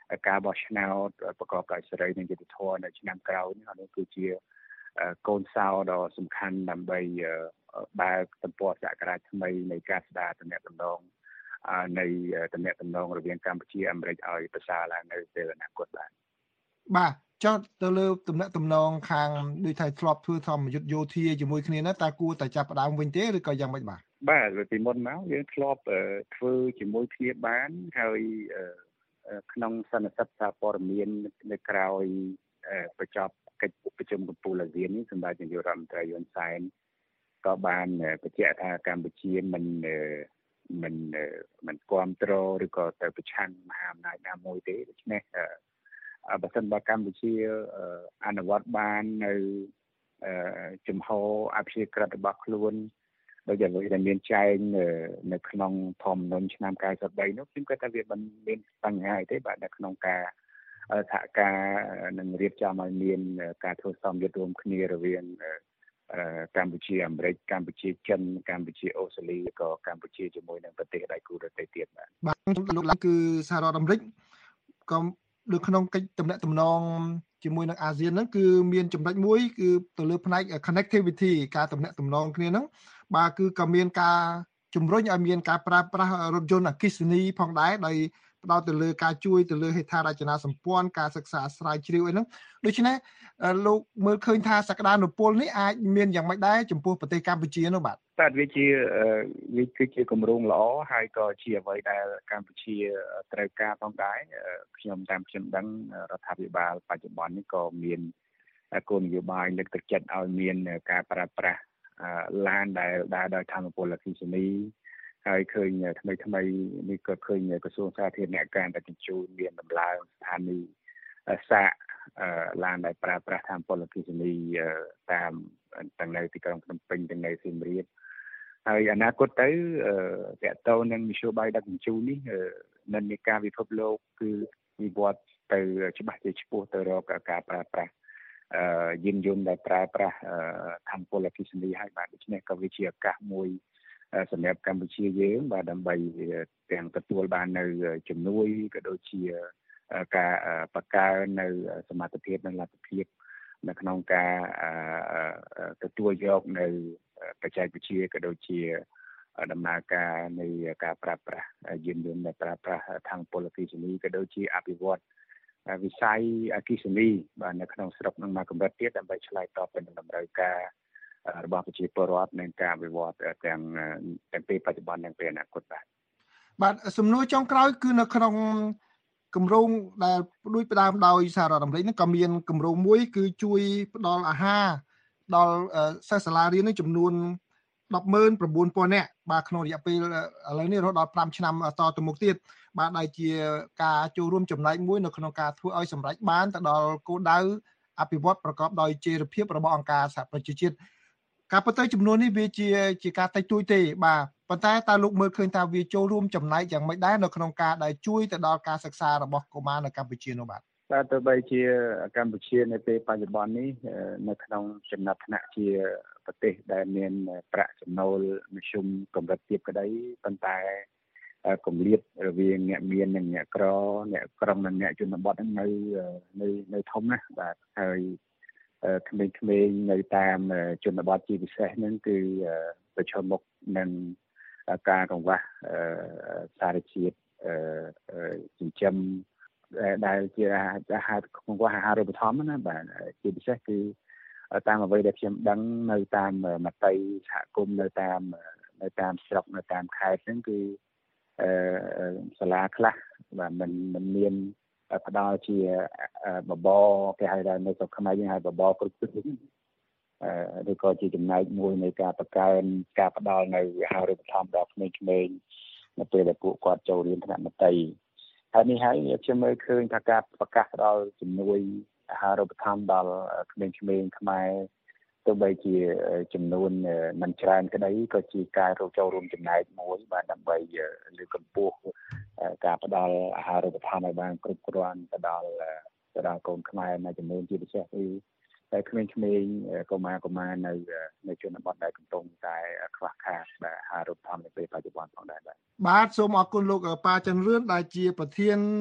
ការបោះឆ្នោតប្រកបដោយសេរីនិងយុត្តិធម៌នៅឆ្នាំក្រោយនេះនេះគឺជាកូនសោដ៏សំខាន់ដើម្បីបើកទំព័រសក្តានុពលថ្មីនៃការស្ដារទំនាក់ទំនងនៃទំនាក់ទំនងរវាងកម្ពុជាអាមេរិកឲ្យប្រសើរឡើងនៅពេលអនាគតបាទ
បាទចុះទៅលើទំនាក់ទំនងខាងដូចថាធ្លាប់ធ្វើធម្មយុទ្ធយោធាជាមួយគ្នាណាតើគួរតែចាប់ផ្ដើមវិញទេឬក៏យ៉ាងម៉េចបាទ
បាទពីមុនមកយើងធ្លាប់ធ្វើជាមួយគ្នាបានហើយក្នុងសន្និសីទសារព័ត៌មាននៅក្រៅបញ្ចប់កិច្ចប្រជុំកំពូលអាស៊ាននេះសម្ដេចនាយករដ្ឋមន្ត្រីហ៊ុនសែនក៏បានបញ្ជាក់ថាកម្ពុជាមិនមិនមិនគ្រប់គ្រងឬក៏ទៅប្រឆាំងមហាអំណាចណាមួយទេដូច្នេះបើសិនបើកម្ពុជាអនុវត្តបាននៅជំហរអភិជាក្រិតរបស់ខ្លួនដោយអ្វីដែលមានចែងនៅក្នុងធម្មនុញ្ញឆ្នាំ៩៣នោះខ្ញុំគិតថាវាមិនមានបញ្ហាទេបាទនៅក្នុងការសហការនឹងរៀបចំឲ្យមានការធ្វើសម្ពាធរួមគ្នារវាងកម្ពុជាអាមេរិកកម្ពុជាចិនកម្ពុជាអូស្ត្រាលីក៏កម្ពុជាជាមួយនឹងប្រទេសដៃគូដទៃទៀតបាទ
បាទលោកឡើងគឺសហរដ្ឋអាមេរិកក៏នៅក្នុងកិច្ចទំនាក់ទំនងជាមួយនឹងអាស៊ានហ្នឹងគឺមានចំណុចមួយគឺទៅលើផ្នែក connectivity ការទំនាក់ទំនងគ្នាហ្នឹងបាទគឺក៏មានការជំរុញឲ្យមានការប្រើប្រាស់រថយន្តអគ្គិសនីផងដែរដោយផ្ដោតទៅលើការជួយទៅលើហេដ្ឋារចនាសម្ព័ន្ធការសិក្សាស្រាវជ្រាវអីហ្នឹងដូច្នេះលោកមើលឃើញថាសក្តានុពលនេះអាចមានយ៉ាងម៉េចដែរចំពោះប្រទេសកម្ពុជានោះបាទ
បាទវាជាវាគឺជាគម្រោងល្អហើយក៏ជាអ្វីដែលកម្ពុជាត្រូវការផងដែរខ្ញុំតាមខ្ញុំដឹងរដ្ឋាភិបាលបច្ចុប្បន្ននេះក៏មានគោលនយោបាយលើកទឹកចិត្តឲ្យមានការប្រើប្រាស់ឡានដែលដើរដោយថាមពលអគ្គិសនីហើយឃើញថ្មីថ្មីនេះក៏ឃើញក្រសួងសាធារណការតែបញ្ជូនមានដំឡើងស្ថានីយ៍សាកឡានដែលប្រើប្រាស់ថាមពលអគ្គិសនីតាមទាំងនៅទីក្រុងភ្នំពេញទាំងនៅសៀមរាបហើយអនាគតទៅតកតទៅនឹងមធ្យោបាយដឹកជញ្ជូននេះនិន្នាការពិភពលោកគឺវិវត្តទៅច្បាស់ជាឆ្ពោះទៅរកការប្រើប្រាស់យានយន្តដែលប្រើប្រាស់ថាមពលអគ្គិសនីហើយបាទដូច្នេះក៏វាជាឱកាសមួយសម្រាប់កម្ពុជាយើងបាទដើម្បីទាំងទទួលបាននៅជំនួយក៏ដូចជាការបង្កើននៅសមត្ថភាពនិងលទ្ធភាពនៅក្នុងការទទួលយកនៅបច្ចេកវិទ្យាក៏ដូចជាដំណើរការនៃការប្រើប្រាស់យានយន្តដែលប្រើប្រាស់ថាមពលអគ្គិសនីក៏ដូចជាអភិវឌ្ឍវិស័យអគ្គិសនីបាទនៅក្នុងស្រុកនឹងមកកម្រិតទៀតដើម្បីឆ្លើយតបទៅនឹងតម្រូវការរបស់ប្រជាពលរដ្ឋនិងការវិវត្តទាំងទាំងពេលបច្ចុប្បន្ននិងពេលអនាគតបាទ
បាទសំណួរចុងក្រោយគឺនៅក្នុងគម្រោងដែលដូចផ្ដើមដោយសហរដ្ឋអាមេរិកហ្នឹងក៏មានគម្រោងមួយគឺជួយផ្ដល់អាហារដល់សិស្សសាលារៀននេះចំនួន ដប់ម៉ឺនប្រព័ន្ធ ពាន់នាក់បាទក្នុងរយៈពេលឥឡូវនេះរហូតដល់5ឆ្នាំតទៅមុខទៀតបាទដែលជាការចូលរួមចំណែកមួយនៅក្នុងការធ្វើឲ្យសម្រេចបានទៅដល់គោលដៅអភិវឌ្ឍប្រកបដោយចីរភាពរបស់អង្គការសហប្រជាជាតិការពិតទៅចំនួននេះវាជាជាការតិចតួចទេបាទប៉ុន្តែតើលោកមើលឃើញថាវាចូលរួមចំណែកយ៉ាងម៉េចដែរនៅក្នុងការដែលជួយទៅដល់ការសិក្សារបស់កុមារនៅកម្ពុជានោះបាទ
បាទទោះបីជាកម្ពុជានៅពេលបច្ចុប្បន្ននេះនៅក្នុងចំណាត់ថ្នាក់ជាប្រទេសដែលមានប្រាក់ចំណូលមធ្យមកម្រិតទាបក្តីប៉ុន្តែគម្លាតរវាងអ្នកមាននិងអ្នកក្រអ្នកក្រុងនិងអ្នកជនបទហ្នឹងនៅនៅនៅធំណាស់បាទហើយក្មេងៗនៅតាមជនបទជាពិសេសហ្នឹងគឺប្រឈមមុខនឹងការកង្វះសារជាតិចិញ្ចឹមដែលជាអាហារកង្វះអាហារូបត្ថម្ភណាបាទជាពិសេសគឺតាមអ្វីដែលខ្ញុំដឹងនៅតាមមតិសហគមន៍នៅតាមនៅតាមស្រុកនៅតាមខេត្តហ្នឹងគឺសាលាខ្លះបាទមិនមិនមានផ្ដល់ជាបបរគេហៅថានៅស្រុកខ្មែរយើងហៅបបរគ្រប់គ្រងឬក៏ជាចំណែកមួយនៃការបង្កើនការផ្ដល់នៅអាហារូបត្ថម្ភដល់ក្មេងៗនៅពេលដែលពួកគាត់ចូលរៀនថ្នាក់មត្តេយ្យហើយនេះហើយខ្ញុំមើលឃើញថាការប្រកាសផ្ដល់ជំនួយអាហារូបត្ថម្ភដល់ក្មេងៗខ្មែរទោះបីជាចំនួនមិនច្រើនក្តីក៏ជាការចូលរួមចំណែកមួយបាទដើម្បីលើកកម្ពស់ការផ្ដល់អាហារូបត្ថម្ភឲ្យបានគ្រប់គ្រាន់ទៅដល់ទៅដល់កូនខ្មែរមួយចំនួនជាពិសេសគឺតែក្មេងៗកុមារកុមារនៅនៅជនបទដែលកំពុងតែខ្វះខាតអាហារូបត្ថម្ភនៅពេលបច្ចុប្បន្នផងដែរបាទ
បាទសូមអរគុណលោកប៉ាច័ន្ទរឿនដែលជាប្រធាន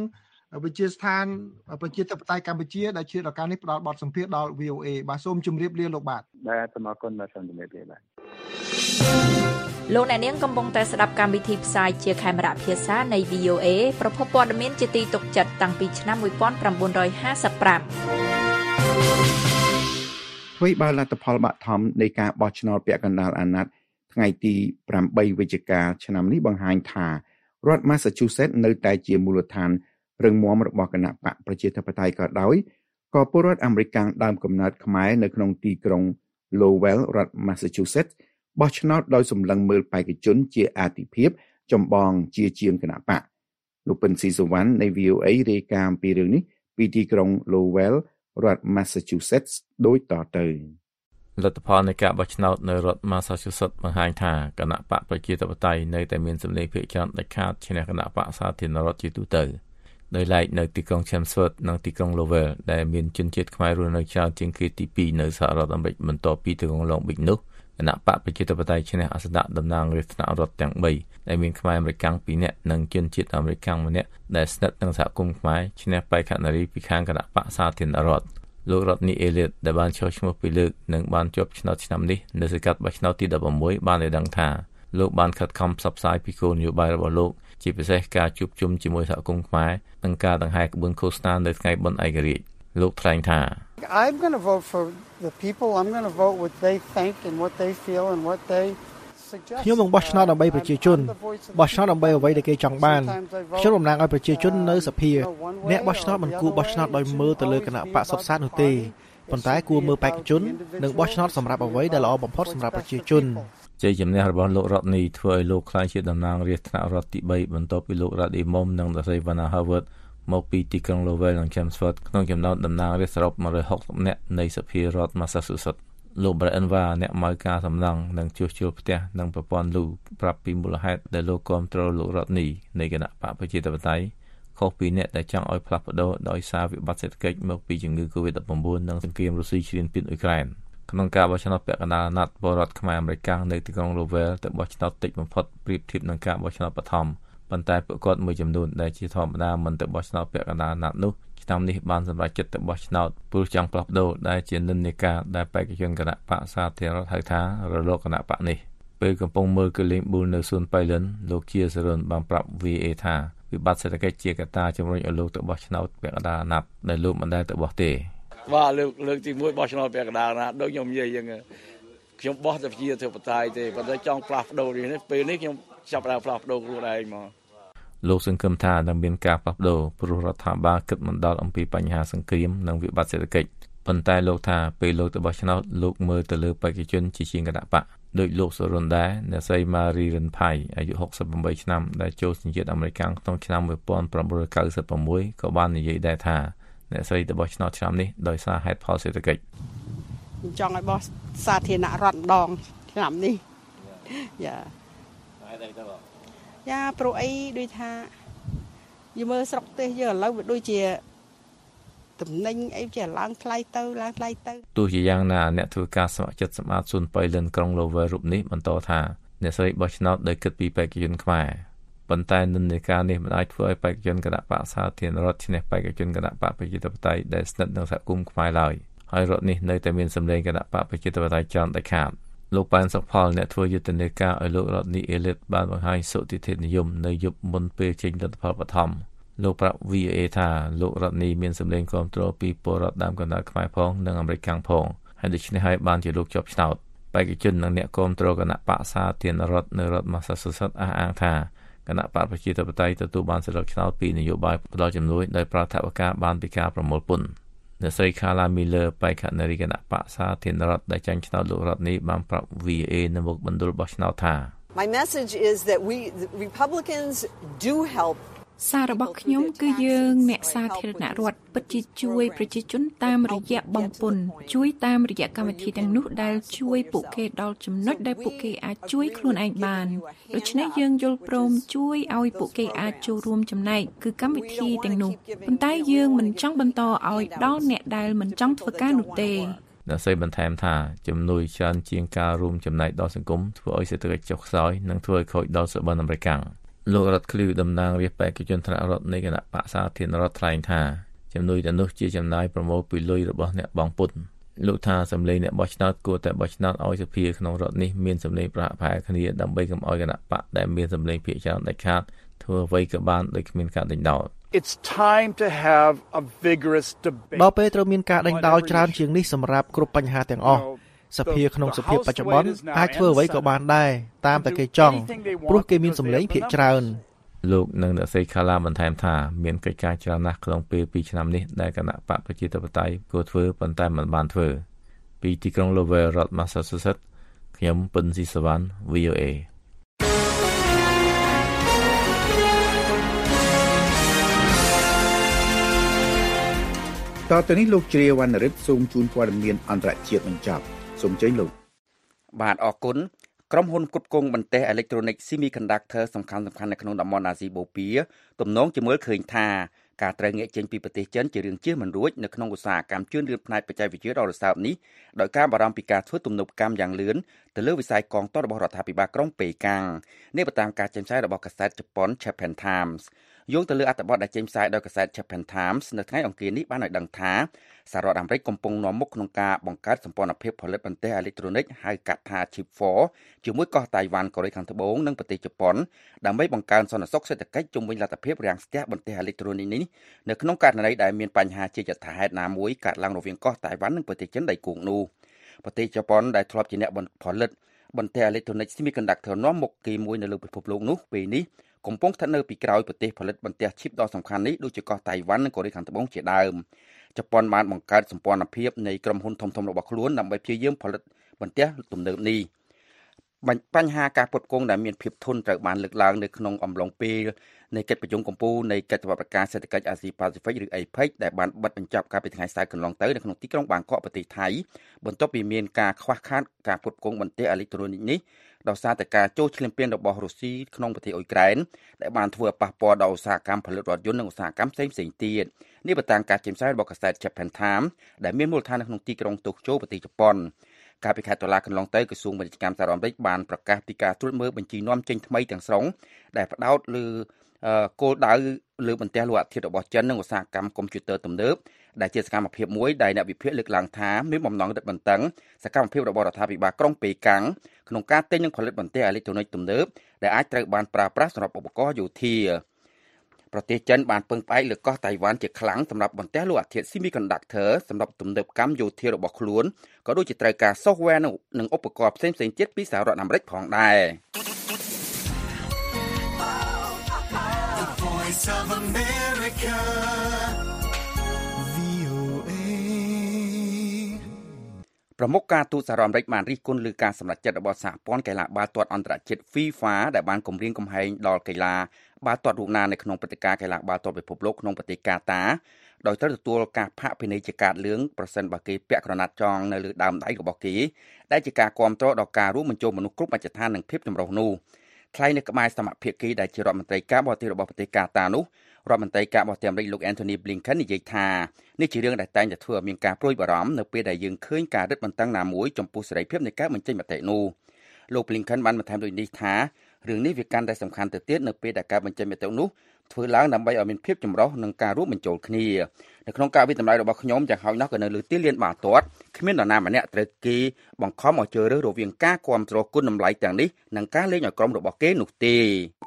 វិទ្យាស្ថានប្រជាធិបតេយ្យកម្ពុជាដែលជាដល់ការនេះផ្ដល់បទសម្ភាសន៍ដល់ វី អូ เอ បាទសូមជម្រាបលាលោកបាទ
បាទសូមអរគុណបាទសូមជម្រាបលាបាទ
លោកអ្នកនាងកំពុងតែស្ដាប់កម្មវិធីផ្សាយជាខេមរៈភាសានៃ វី អូ เอ ប្រភពព័ត៌មានជាទីទុកចិត្តតាំងពីឆ្នាំnineteen fifty-five
អ្វីបើលទ្ធផលបឋមនៃការបោះឆ្នោតពាក់កណ្ដាលអាណត្តិថ្ងៃទីeightវិច្ឆិកាឆ្នាំនេះបង្ហាញថារដ្ឋ Massachusetts នៅតែជាមូលដ្ឋានរឹងមាំរបស់គណៈបកប្រជាធិបតេយ្យក៏ដោយក៏ពលរដ្ឋអាមេរិកដើមកំណើតខ្មែរនៅក្នុងទីក្រុង Lowell រដ្ឋ Massachusetts បោះឆ្នោតដោយសម្លឹងមើលបេក្ខជនជាអាទិភាពចម្បងជាជាងគណៈបកលោកពិនស៊ីសវណ្ណនៃ វី អូ เอ រាយការណ៍ពីរឿងនេះពីទីក្រុង Lowell រដ្ឋ Massachusetts ដូចតទៅ
លទ្ធផលនៃការបោះឆ្នោតនៅរដ្ឋ Massachusetts បង្ហាញថាគណៈបកប្រជាធិបតេយ្យនៅតែមានសម្លេងភាគច្រើនដាច់ខាតឈ្នះគណៈបកសាធារណរដ្ឋជាទូទៅដោយឡែកនៅទីក្រុង Chelmsford និងទីក្រុង Lowell ដែលមានជនជាតិខ្មែររស់នៅច្រើនជាងគេទីtwoនៅសហរដ្ឋអាមេរិកបន្ទាប់ពីទីក្រុង Long Beach នោះគណៈបកប្រជាធិបតេយ្យឈ្នះអសនៈតំណាងរាស្ត្រថ្នាក់រដ្ឋទាំងthreeដែលមានខ្មែរអាមេរិកtwoនាក់និងជនជាតិអាមេរិកម្នាក់ដែលស្និទ្ធនឹងសហគមន៍ខ្មែរឈ្នះបេក្ខនារីពីខាងគណៈបកសាធារណរដ្ឋលោក Rodney Elliott ដែលបានចូលឈ្មោះពីលើកនិងបានជាប់ឆ្នោតឆ្នាំនេះនៅសង្កាត់បោះឆ្នោតទីsixteenបានឲ្យដឹងថាលោកបានខិតខំផ្សព្វផ្សាយពីគោលនយោបាយរបស់លោកជាពិសេសការជួបជុំជាមួយសហគមន៍ខ្មែរនិងការដង្ហែក្បួនឃោសនានៅថ្ងៃបុណ្យឯករាជ្យលោកថ្លែងថា
I'm going to vote for the people. I'm going to vote what they think and what they feel and what they suggest.
ខ្ញុំនឹងបោះឆ្នោតដើម្បីប្រជាជនបោះឆ្នោតដើម្បីអ្វីដែលគេចង់បានខ្ញុំតំណាងឲ្យប្រជាជននៅសភាអ្នកបោះឆ្នោតមិនគួរបោះឆ្នោតដោយមើលទៅលើគណៈបកសុទ្ធសាធនោះទេប៉ុន្តែគួរមើលបេក្ខជននិងបោះឆ្នោតសម្រាប់អ្វីដែលល្អបំផុតសម្រាប់ប្រជាជន
ជ័យជំនះរបស់លោក Rodney ធ្វើឲ្យលោកក្លាយជាតំណាងរាស្ត្រថ្នាក់រដ្ឋទីthreeបន្ទាប់ពីលោក Radi Mom និងលោក Savannah Howardមកពីទីក្រុង Lowell និង Chelmsford ក្នុងចំណោមតំណាងរាស្ត្រសរុបone hundred sixtyនាក់នៃសភារដ្ឋ Massachusetts លោក Brian Wa អ្នកម៉ៅការសំឡងនិងជួសជុលផ្ទះនិងប្រព័ន្ធលូប្រាប់ពីមូលហេតុដែលលោកគាំទ្រលោក Rodney នៃគណៈបកប្រជាធិបតេយ្យខុសពីអ្នកដែលចង់ឲ្យផ្លាស់ប្ដូរដោយសារវិបត្តិសេដ្ឋកិច្ចមកពីជំងឺ COVID nineteen និងសង្គ្រាមរុស្ស៊ីឈ្លានពានអ៊ុយក្រែនក្នុងការបោះឆ្នោតពាក់កណ្ដាលអាណត្តិពលរដ្ឋខ្មែរអាមេរិកនៅទីក្រុង Lowell ទៅបោះឆ្នោតតិចបំផុតប្រៀបធៀបនឹងការបោះឆ្នោតបឋមប៉ុន្តែពួកគាត់មួយចំនួនដែលជាធម្មតាមិនទៅបោះឆ្នោតពាក់កណ្ដាលអាណត្តិនោះឆ្នាំនេះបានសម្រេចចិត្តទៅបោះឆ្នោតព្រោះចង់ផ្លាស់ប្ដូរដែលជានិន្នាការដែលបេក្ខជនគណៈបកសាធារណរដ្ឋហៅថារលកគណៈបកនេះពេលកំពុងមើលគឺលេងប៊ូលនៅសួនប៉ៃលិនលោកជាសរុនបានប្រាប់ វី អូ เอ ថាវិបត្តិសេដ្ឋកិច្ចជាកត្តាជំរុញឲ្យលោកទៅបោះឆ្នោតពាក់កណ្ដាលអាណត្តិដែលលោកមិនដែលទៅបោះទេ
បាទលើកលើកទីoneបោះឆ្នោតពាក់កណ្ដាលអាណត្តិដូចខ្ញុំនិយាយអញ្ចឹងខ្ញុំបោះតែជាធិបតេយ្យទេប៉ុន្តែចង់ផ្លាស់ប្ដូរនេះពេលនេះខ្ញុំចាប់ផ្ដើមផ្លាស់ប្ដូរខ្លួនឯងមក
លោកសង្ឃឹមថានឹងមានការផ្លាស់ប្ដូរព្រោះរដ្ឋាភិបាលគិតមិនដល់អំពីបញ្ហាសង្គ្រាមនិងវិបត្តិសេដ្ឋកិច្ចប៉ុន្តែលោកថាពេលលោកទៅបោះឆ្នោតលោកមើលទៅលើបេក្ខជនជាជាងគណៈបកដោយលោកសរុនដែរអ្នកស្រី Marie Ren Pai អាយុsixty-eightឆ្នាំដែលចូលសញ្ជាតិអាមេរិកក្នុងឆ្នាំnineteen ninety-sixក៏បាននិយាយដែរថាអ្នកស្រីទៅបោះឆ្នោតឆ្នាំនេះដោយសារហេតុផលសេដ្ឋកិច្ច
ចង់ឲ្យបោះសាធារណរដ្ឋម្ដងឆ្នាំនេះយ៉ាហេតុអីទៅបងយ៉ាព្រោះអីដូចថាយមើលស្រុកទេសយើងឥឡូវវាដូចជាតំណែងអីជាឡើងថ្លៃទៅឡើងថ្លៃទៅ
ទោះជាយ៉ាងណាអ្នកធ្វើការស្ម័គ្រចិត្តសម្អាតសួនប៉ៃលិនក្រុង Lowell រូបនេះបន្តថាអ្នកស្រីបោះឆ្នោតដោយគិតពីបេក្ខជនខ្មែរប៉ុន្តែនិន្នាការនេះមិនអាចធ្វើឲ្យបេក្ខជនគណៈបកសាធារណរដ្ឋឈ្នះបេក្ខជនគណៈបកប្រជាធិបតេយ្យដែលស្និទ្ធនឹងសហគមន៍ខ្មែរឡើយហើយរដ្ឋនេះនៅតែមានសម្លេងគណៈបកប្រជាធិបតេយ្យច្រើនដាច់ខាតលោកប៉ែនសុខផលអ្នកធ្វើយុទ្ធនាការឲ្យលោក Rodney Elliott បានបង្ហាញសុតិធិនិយមនៅយប់មុនពេលចេញលទ្ធផលបឋមលោកប្រាប់ វី អូ เอ ថាលោក Rodney មានសម្លេងគាំទ្រពីពលរដ្ឋដើមកំណើតខ្មែរផងនិងអាមេរិកខាងផងហើយដូច្នេះហើយបានជាលោកជាប់ឆ្នោតបេក្ខជននិងអ្នកគាំទ្រគណៈបកសាធារណរដ្ឋនៅរដ្ឋ Massachusetts អះអាងថាគណៈបកប្រជាធិបតេយ្យទទួលបានសិលឹកឆ្នោតពីនយោបាយផ្ដល់ជំនួយដោយប្រតិបត្តិការបានពីការប្រមូលពន្ធអ្នកស្រី Carla Miller បេក្ខនារីគណៈបកសាធារណរដ្ឋដែលចាញ់ឆ្នោតលោក Rodney បានប្រាប់ វី អូ เอ នៅមុខមណ្ឌលបោះឆ្នោតថា
My message is that we the Republicans do help
សាររបស់ខ្ញុំគឺយើងអ្នកសាធារណរដ្ឋពិតជាជួយប្រជាជនតាមរយៈបំពន្ធជួយតាមរយៈកម្មវិធីទាំងនោះដែលជួយពួកគេដល់ចំណុចដែលពួកគេអាចជួយខ្លួនឯងបានដូច្នេះយើងយល់ព្រមជួយឲ្យពួកគេអាចចូលរួមចំណែកគឺកម្មវិធីទាំងនោះប៉ុន្តែយើងមិនចង់បន្តឲ្យដល់អ្នកដែលមិនចង់ធ្វើការនោះទេ
អ្នកស្រីបន្ថែមថាជំនួយច្រើនជាងការរួមចំណែកដល់សង្គមធ្វើឲ្យសេដ្ឋកិច្ចចុះខ្សោយនិងធ្វើឲ្យខូចដល់សុបិនអាមេរិកលោករដ្ឋឃ្លីវតំណាងរាជបេក្ខជនថ្នាក់រដ្ឋនៃគណៈបក្សសាធារណរដ្ឋថ្លែងថាជំនួយទាំងនោះជាចំណាយប្រមូលពីលុយរបស់អ្នកបង់ពន្ធលោកថាសម្លេងអ្នកបោះឆ្នោតគួរតែបោះឆ្នោតឲ្យសភាក្នុងរដ្ឋនេះមានសម្លេងប្រហាក់ប្រហែលគ្នាដើម្បីកុំឲ្យគណៈបកដែលមានសម្លេងភាគច្រើនដាច់ខាតធ្វើអ្វីក៏បានដោយគ្មានការដេញដោល
It's time to have a vigorous debate
ដល់ពេលត្រូវមានការដេញដោលច្រើនជាងនេះសម្រាប់គ្រប់បញ្ហាទាំងអស់សភាក្នុងសភាពបច្ចុប្បន្នអាចធ្វើអ្វីក៏បានដែរតាមតែគេចង់ព្រោះគេមានសម្លេងភាគច្រើន
លោកនិងអ្នកស្រីខាឡាបន្ថែមថាមានកិច្ចការច្រើនណាស់ក្នុងពេលពីរឆ្នាំនេះដែលគណៈបកប្រជាធិបតេយ្យគួរធ្វើប៉ុន្តែមិនបានធ្វើពីទីក្រុង Lowell រដ្ឋ Massachusetts ខ្ញុំពិនស៊ីសវណ្ណ វី អូ เอ
តទៅនេះលោកជ្រាវណ្ណរិទ្ធសូមជូនព័ត៌មានអន្តរជាតិបញ្ចប់សូមជើញលោក
បាទអរគុណក្រុមហ៊ុនផ្គត់ផ្គង់បន្ទះអេឡិចត្រូនិក Semiconductor សំខាន់ៗនៅក្នុងតំបន់អាស៊ីបូព៌ាទំនងជាមើលឃើញថាការត្រូវងាកចេញពីប្រទេសចិនជារឿងជៀសមិនរួចនៅក្នុងឧស្សាហកម្មជឿនលឿនផ្នែកបច្ចេកវិទ្យាដ៏រសើបនេះដោយការបារម្ភពីការធ្វើទំនើបកម្មយ៉ាងលឿនទៅលើវិស័យកងទ័ពរបស់រដ្ឋាភិបាលក្រុងប៉េកាំងនេះបើតាមការចេញផ្សាយរបស់កាសែតជប៉ុន Japan Times យោងទៅលើអត្ថបទដែលចេញផ្សាយដោយកាសែត Japan Times នៅថ្ងៃអង្គារនេះបានឲ្យដឹងថាសហរដ្ឋអាមេរិកកំពុងនាំមុខក្នុងការបង្កើតសម្ព័ន្ធភាពផលិតបន្ទះអេឡិចត្រូនិកហៅកាត់ថា Chip ហ្វ័រ ជាមួយកោះតៃវ៉ាន់កូរ៉េខាងត្បូងនិងប្រទេសជប៉ុនដើម្បីបង្កើនសន្តិសុខសេដ្ឋកិច្ចជុំវិញលទ្ធភាពរាំងស្ទះបន្ទះអេឡិចត្រូនិកនេះនៅក្នុងករណីដែលមានបញ្ហាជាយថាហេតុណាមួយកើតឡើងរវាងកោះតៃវ៉ាន់និងប្រទេសចិនដៃគូនោះប្រទេសជប៉ុនដែលធ្លាប់ជាអ្នកផលិតបន្ទះអេឡិចត្រូនិក Semiconductor នាំមុខគេមួយនៅលើពិភពលោកនោះពេលនេះកំពុងស្ថិតនៅពីក្រោយប្រទេសផលិតបន្ទះ chip ដ៏សំខាន់នេះដូចជាកោះតៃវ៉ាន់និងកូរ៉េខាងត្បូងជាដើមជប៉ុនបានបង្កើតសម្ព័ន្ធភាពនៃក្រុមហ៊ុនធំៗរបស់ខ្លួនដើម្បីព្យាយាមផលិតបន្ទះទំនើបនេះបញ្ហាការផ្គត់ផ្គង់ដែលមានភាពធន់ត្រូវបានលើកឡើងនៅក្នុងអំឡុងពេលនៃកិច្ចប្រជុំកំពូលនៃកិច្ចសហប្រការសេដ្ឋកិច្ចអាស៊ីប៉ាស៊ីហ្វិកឬ เอ พี อี ซี ដែលបានបិទបញ្ចប់កាលពីថ្ងៃសៅរ៍កន្លងទៅនៅក្នុងទីក្រុងបាងកកប្រទេសថៃបន្ទាប់ពីមានការខ្វះខាតការផ្គត់ផ្គង់បន្ទះអេឡិចត្រូនិកនេះដោយសារតែការចូលឈ្លានពានរបស់រុស្ស៊ីក្នុងប្រទេសអ៊ុយក្រែនដែលបានធ្វើឲ្យប៉ះពាល់ដល់ឧស្សាហកម្មផលិតរថយន្តនិងឧស្សាហកម្មផ្សេងៗទៀតនេះបើតាមការចេញផ្សាយរបស់កាសែត Japan Times ដែលមានមូលដ្ឋាននៅក្នុងទីក្រុងតូក្យូប្រទេសជប៉ុនកាលពីខែតុលាកន្លងទៅក្រសួងពាណិជ្ជកម្មសហរដ្ឋអាមេរិកបានប្រកាសពីការត្រួតមើលបញ្ជីនាំចេញថ្មីទាំងស្រុងដែលផ្ដោតលើគោលដៅលើបន្ទះលោហៈធាតុរបស់ចិននិងឧស្សាហកម្មកុំព្យូទ័រទំនើបដែលជាសកម្មភាពមួយដែលអ្នកវិភាគលើកឡើងថាមានបំណងរឹតបន្តឹងសកម្មភាពរបស់រដ្ឋាភិបាលក្រុងប៉េកាំងក្នុងការទិញនិងផលិតបន្ទះអេឡិចត្រូនិកទំនើបដែលអាចត្រូវបានប្រើប្រាស់សម្រាប់ឧបករណ៍យោធាប្រទេសចិនបានពឹងផ្អែកលើកោះតៃវ៉ាន់ជាខ្លាំងសម្រាប់បន្ទះលោហៈធាតុ Semiconductor សម្រាប់ទំនើបកម្មយោធារបស់ខ្លួនក៏ដូចជាត្រូវការ software និងឧបករណ៍ផ្សេងៗទៀតពីសហរដ្ឋអាមេរិកផងដែរប្រមុខការទូតសហរដ្ឋអាមេរិកបានរិះគន់លើការសម្រេចចិត្តរបស់សហព័ន្ធកីឡាបាល់ទាត់អន្តរជាតិ FIFA ដែលបានគំរាមកំហែងដល់កីឡាបាល់ទាត់រូបណានៅក្នុងព្រឹត្តិការណ៍កីឡាបាល់ទាត់ពិភពលោកក្នុងប្រទេសកាតាដោយត្រូវទទួលការផាកពិន័យជាកាតលឿងប្រសិនបើគេពាក់ក្រណាត់ចងនៅលើដើមដៃរបស់គេដែលជាការគាំទ្រដល់ការរួមបញ្ចូលមនុស្សគ្រប់មជ្ឈដ្ឋាននិងភាពចម្រុះនោះថ្លែងនៅក្បែរសមាភិកីដែលជារដ្ឋមន្ត្រីការបរទេសរបស់ប្រទេសកាតានោះរដ្ឋមន្ត្រីការបរទេសអាមេរិកលោក Antony Blinken និយាយថានេះជារឿងដែលតែងតែធ្វើឲ្យមានការព្រួយបារម្ភនៅពេលដែលយើងឃើញការរឹតបន្តឹងណាមួយចំពោះសេរីភាពនៃការបញ្ចេញមតិនោះលោក Blinken បានបន្ថែមដូចនេះថារឿងនេះវាកាន់តែសំខាន់ទៅទៀតនៅពេលដែលការបញ្ចេញមតិនោះធ្វើឡើងដើម្បីឲ្យមានភាពចម្រុះនិងការរួមបញ្ចូលគ្នានៅក្នុងការវិតម្លៃរបស់ខ្ញុំយ៉ាងហោចណាស់ក៏នៅលើទីលានបាល់ទាត់គ្មាននរណាម្នាក់ត្រូវគេបង្ខំឲ្យជ្រើសរើសរវាងការគាំទ្រគុណតម្លៃទាំងនេះនិងការលេងឲ្យក្រុមរបស់គេនោះទេ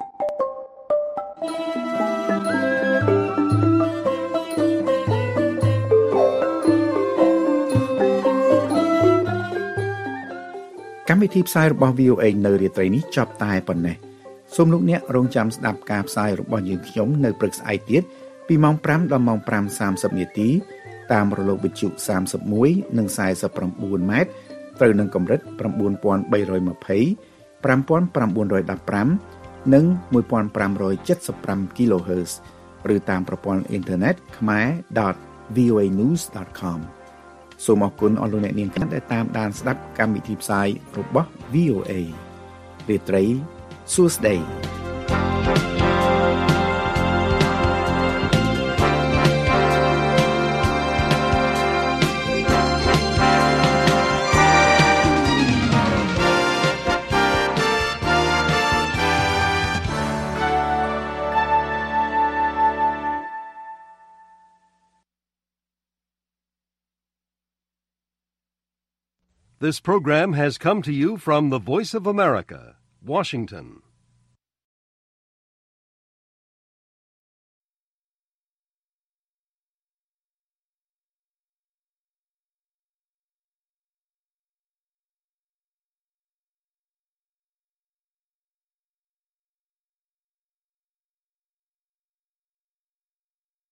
កម្មវិធីផ្សាយរបស់ វី អូ เอ នៅរាត្រីនេះចប់តែប៉ុណ្ណេះសូមលោកអ្នករងចាំស្ដាប់ការផ្សាយរបស់យើងខ្ញុំនៅព្រឹកស្អែកទៀតពីម៉ោងប្រាំដល់ម៉ោងប្រាំសាមសិបនាទីតាមរលកវិទ្យុសាមសិបមួយនិងហ្សែនសិប៩ម៉ែត្រត្រូវនឹងកម្រិត៩បី២០ ៥៩១៥និង១៥៧៥ kHz ឬតាមប្រព័ន្ធអ៊ីនធឺណិត ខ្មែរ ដត វី អូ เอ ニューส ដត com សូមអរគុណអស់លោកអ្នកនាងដែលតាមដានស្ដាប់កម្មវិធីផ្សាយរបស់ វី អូ เอ រាត្រីសួស្តី
This program has come to you from the Voice of America, Washington.